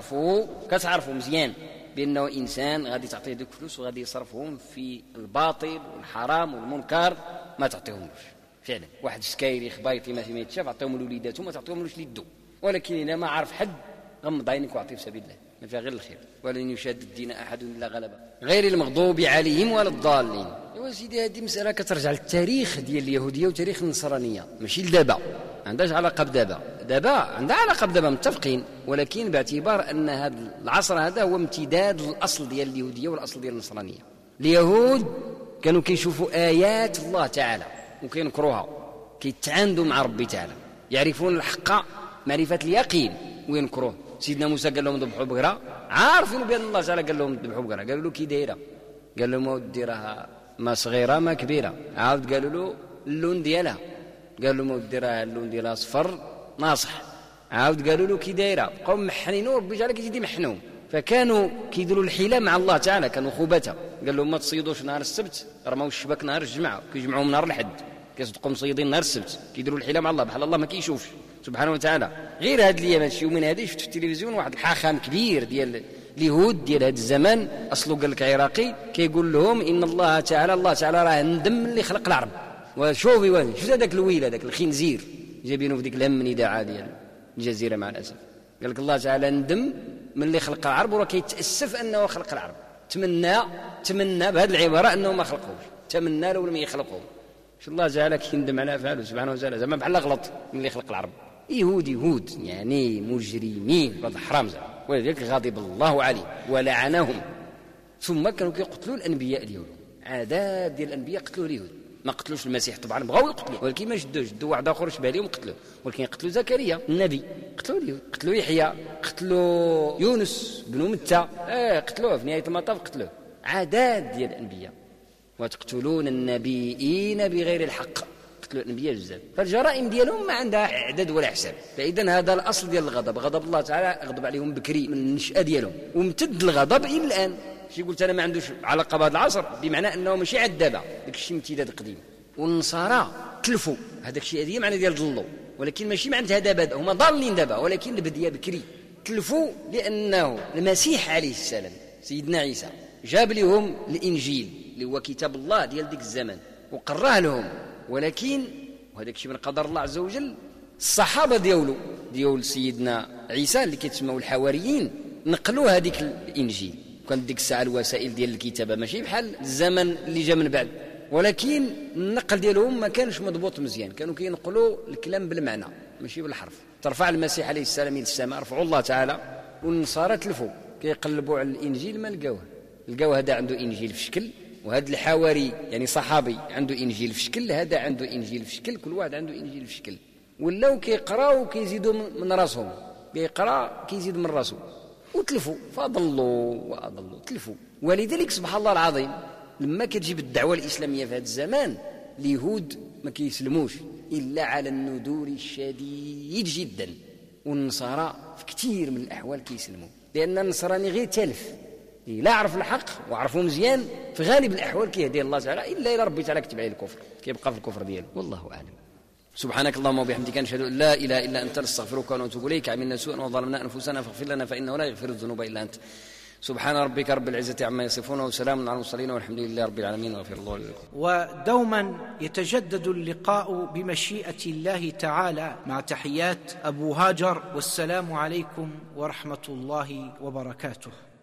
Speaker 1: كتعرفوا مزيان بأنه إنسان غادي تعطيه دوك فلوس وغادي يصرفهم في الباطل والحرام والمنكر، ما تعطيهمش فعلا. واحد سكايري خبايطي ما يتشاف عطيهم لوليداتهم ما تعطيهملوش ليدو. ولكن إذا ما عرف حد غمض عينك واعطي في سبيل الله، ما فيها غير الخير. ولن يشاد الدين أحد إلا غلبه غير المغضوب عليهم ولا الضالين. يا سيدي هذه مسألة كترجع للتاريخ ديال اليهودية وتاريخ النصرانية، ماشي لدابا، ما عندهاش علاقة دابا عندها علاقة بدابا، متفقين، ولكن باعتبار أن هذا العصر هذا هو امتداد الأصل ديال اليهودية والأصل ديال النصرانية. اليهود كانوا كيشوفوا آيات الله تعالى وكينكروها، كيتعاندوا مع ربي تعالى، يعرفون الحق معرفة اليقين وينكروه. سيدنا موسى قال لهم ذبحوا بقرة، عارفين بأن الله تعالى قال لهم ذبحوا بقرة، قالوا له كي دايرة، قال لهم ودي راها ما صغيرة ما كبيرة، عاود قالوا له اللون ديالها، قال لهم ودي راها اللون ديالها صفر ناصح، عاود قالوا له كي دايرة، بقاو محنين وربي تعالى كيزيد يمحنهم. فكانوا كيديروا الحيلة مع الله تعالى، كانوا خبثة. قال لهم ما تصيدوش نهار السبت، رموا الشباك نهار الجمعة، كيجمعوهم نهار الحد، كيصدقوا مصيدين نهار السبت، كيديروا الحيلة مع الله بحال الله ما كيشوفش سبحانه وتعالى. غير هاد الايام شي يومين هذه شفت في التلفزيون واحد الحاخام كبير ديال اليهود ديال هذا الزمان، اصله قال لك عراقي، كيقول لهم ان الله تعالى راه ندم اللي خلق العرب. وشوفي شفت هذاك الويل هذاك الخنزير جايبينه في ديك الهم نداعه ديال الجزيره مع الاسف، قال لك الله تعالى ندم من اللي خلق العرب وراه كيتاسف انه خلق العرب، تمنى بهذه العباره انه ما خلقوش، تمنى لو لم يخلقهم. شو الله تعالى كيندم على افعاله سبحانه وتعالى، زعما بحال غلط من اللي خلق العرب. يهود يعني مجرمين هذا حرام زعما، ولذلك غضب الله عليهم ولعنهم. ثم كانوا كيقتلوا الانبياء ديالهم، عادات ديال الانبياء قتلوا اليهود، ما قتلوش المسيح طبعا، بغاو يقتلوه ولكن ما شدوش، شدوا واحد اخر شبه لهم قتلوه، ولكن قتلوا زكريا النبي، قتلوا اليهود، قتلوا يحيى، قتلوا يونس بن متى، قتلوه في نهايه المطاف قتلوه. عادات ديال الانبياء، وتقتلون النبيين بغير الحق، قتلوا الانبياء بزاف. فالجرائم ديالهم ما عندها عدد ولا حساب. فاذا هذا الاصل ديال الغضب، غضب الله تعالى غضب عليهم بكري من النشأة ديالهم، وامتد الغضب الى الان. شي قلت انا ما عندوش علاقه بهذا العصر، بمعنى انه ماشي عاد دابا، داك الشيء امتداد قديم. والنصارى تلفوا هذاك الشيء، هذه معنى ديال ضلوا، ولكن ماشي معناتها دابا هما ضالين دابا، ولكن البديه بكري. تلفوا لانه المسيح عليه السلام سيدنا عيسى جاب لهم الانجيل اللي هو كتاب الله ديال ديك الزمان وقراه لهم، ولكن وهذاك الشيء من قدر الله عز وجل. الصحابه ديال سيدنا عيسى اللي كيتسموا الحواريين نقلوا هذيك الانجيل، وكانت ديك الساعه الوسائل ديال الكتابه ماشي بحال الزمن اللي جا من بعد، ولكن النقل ديالهم ما كانش مضبوط مزيان، كانوا كينقلوا الكلام بالمعنى ماشي بالحرف. ترفع المسيح عليه السلام الى السماء، رفعوا الله تعالى، والنصارى تلفوا كيقلبوا على الانجيل ما لقاوه هذا عنده انجيل في شكل، وهذا الحواري يعني صحابي عنده انجيل في شكل، هذا عنده انجيل في شكل، كل واحد عنده انجيل في شكل. ولاو كيقراو وكيزيدوا من راسهم، كيقرا كيزيد من راسه، وتلفوا فضلوا تلفوا. ولذلك سبحان الله العظيم لما كتجيب الدعوه الاسلاميه في هذا الزمان، اليهود ما كيسلموش الا على الندور الشديد جدا، والنصارى في كثير من الاحوال كيسلموا، لان النصراني غير تلف، لا عرف الحق وعرفه مزيان في غالب الاحوال كيهدي الله تعالى، الا الى ربي تعالى كتب عليه الكفر، كيبقى في الكفر ديالو. والله اعلم. سبحانك اللهم وبحمدك، نشهد ان لا اله الا انت، نستغفرك ونتوب اليك. عملنا سوءا وظلمنا انفسنا فاغفر لنا فانه لا يغفر الذنوب الا انت. سبحان ربك رب العزه عما يصفون وسلام على المرسلين والحمد لله رب العالمين وغفر الله لكم.
Speaker 3: ودوما يتجدد اللقاء بمشيئه الله تعالى، مع تحيات ابو هاجر، والسلام عليكم ورحمه الله وبركاته.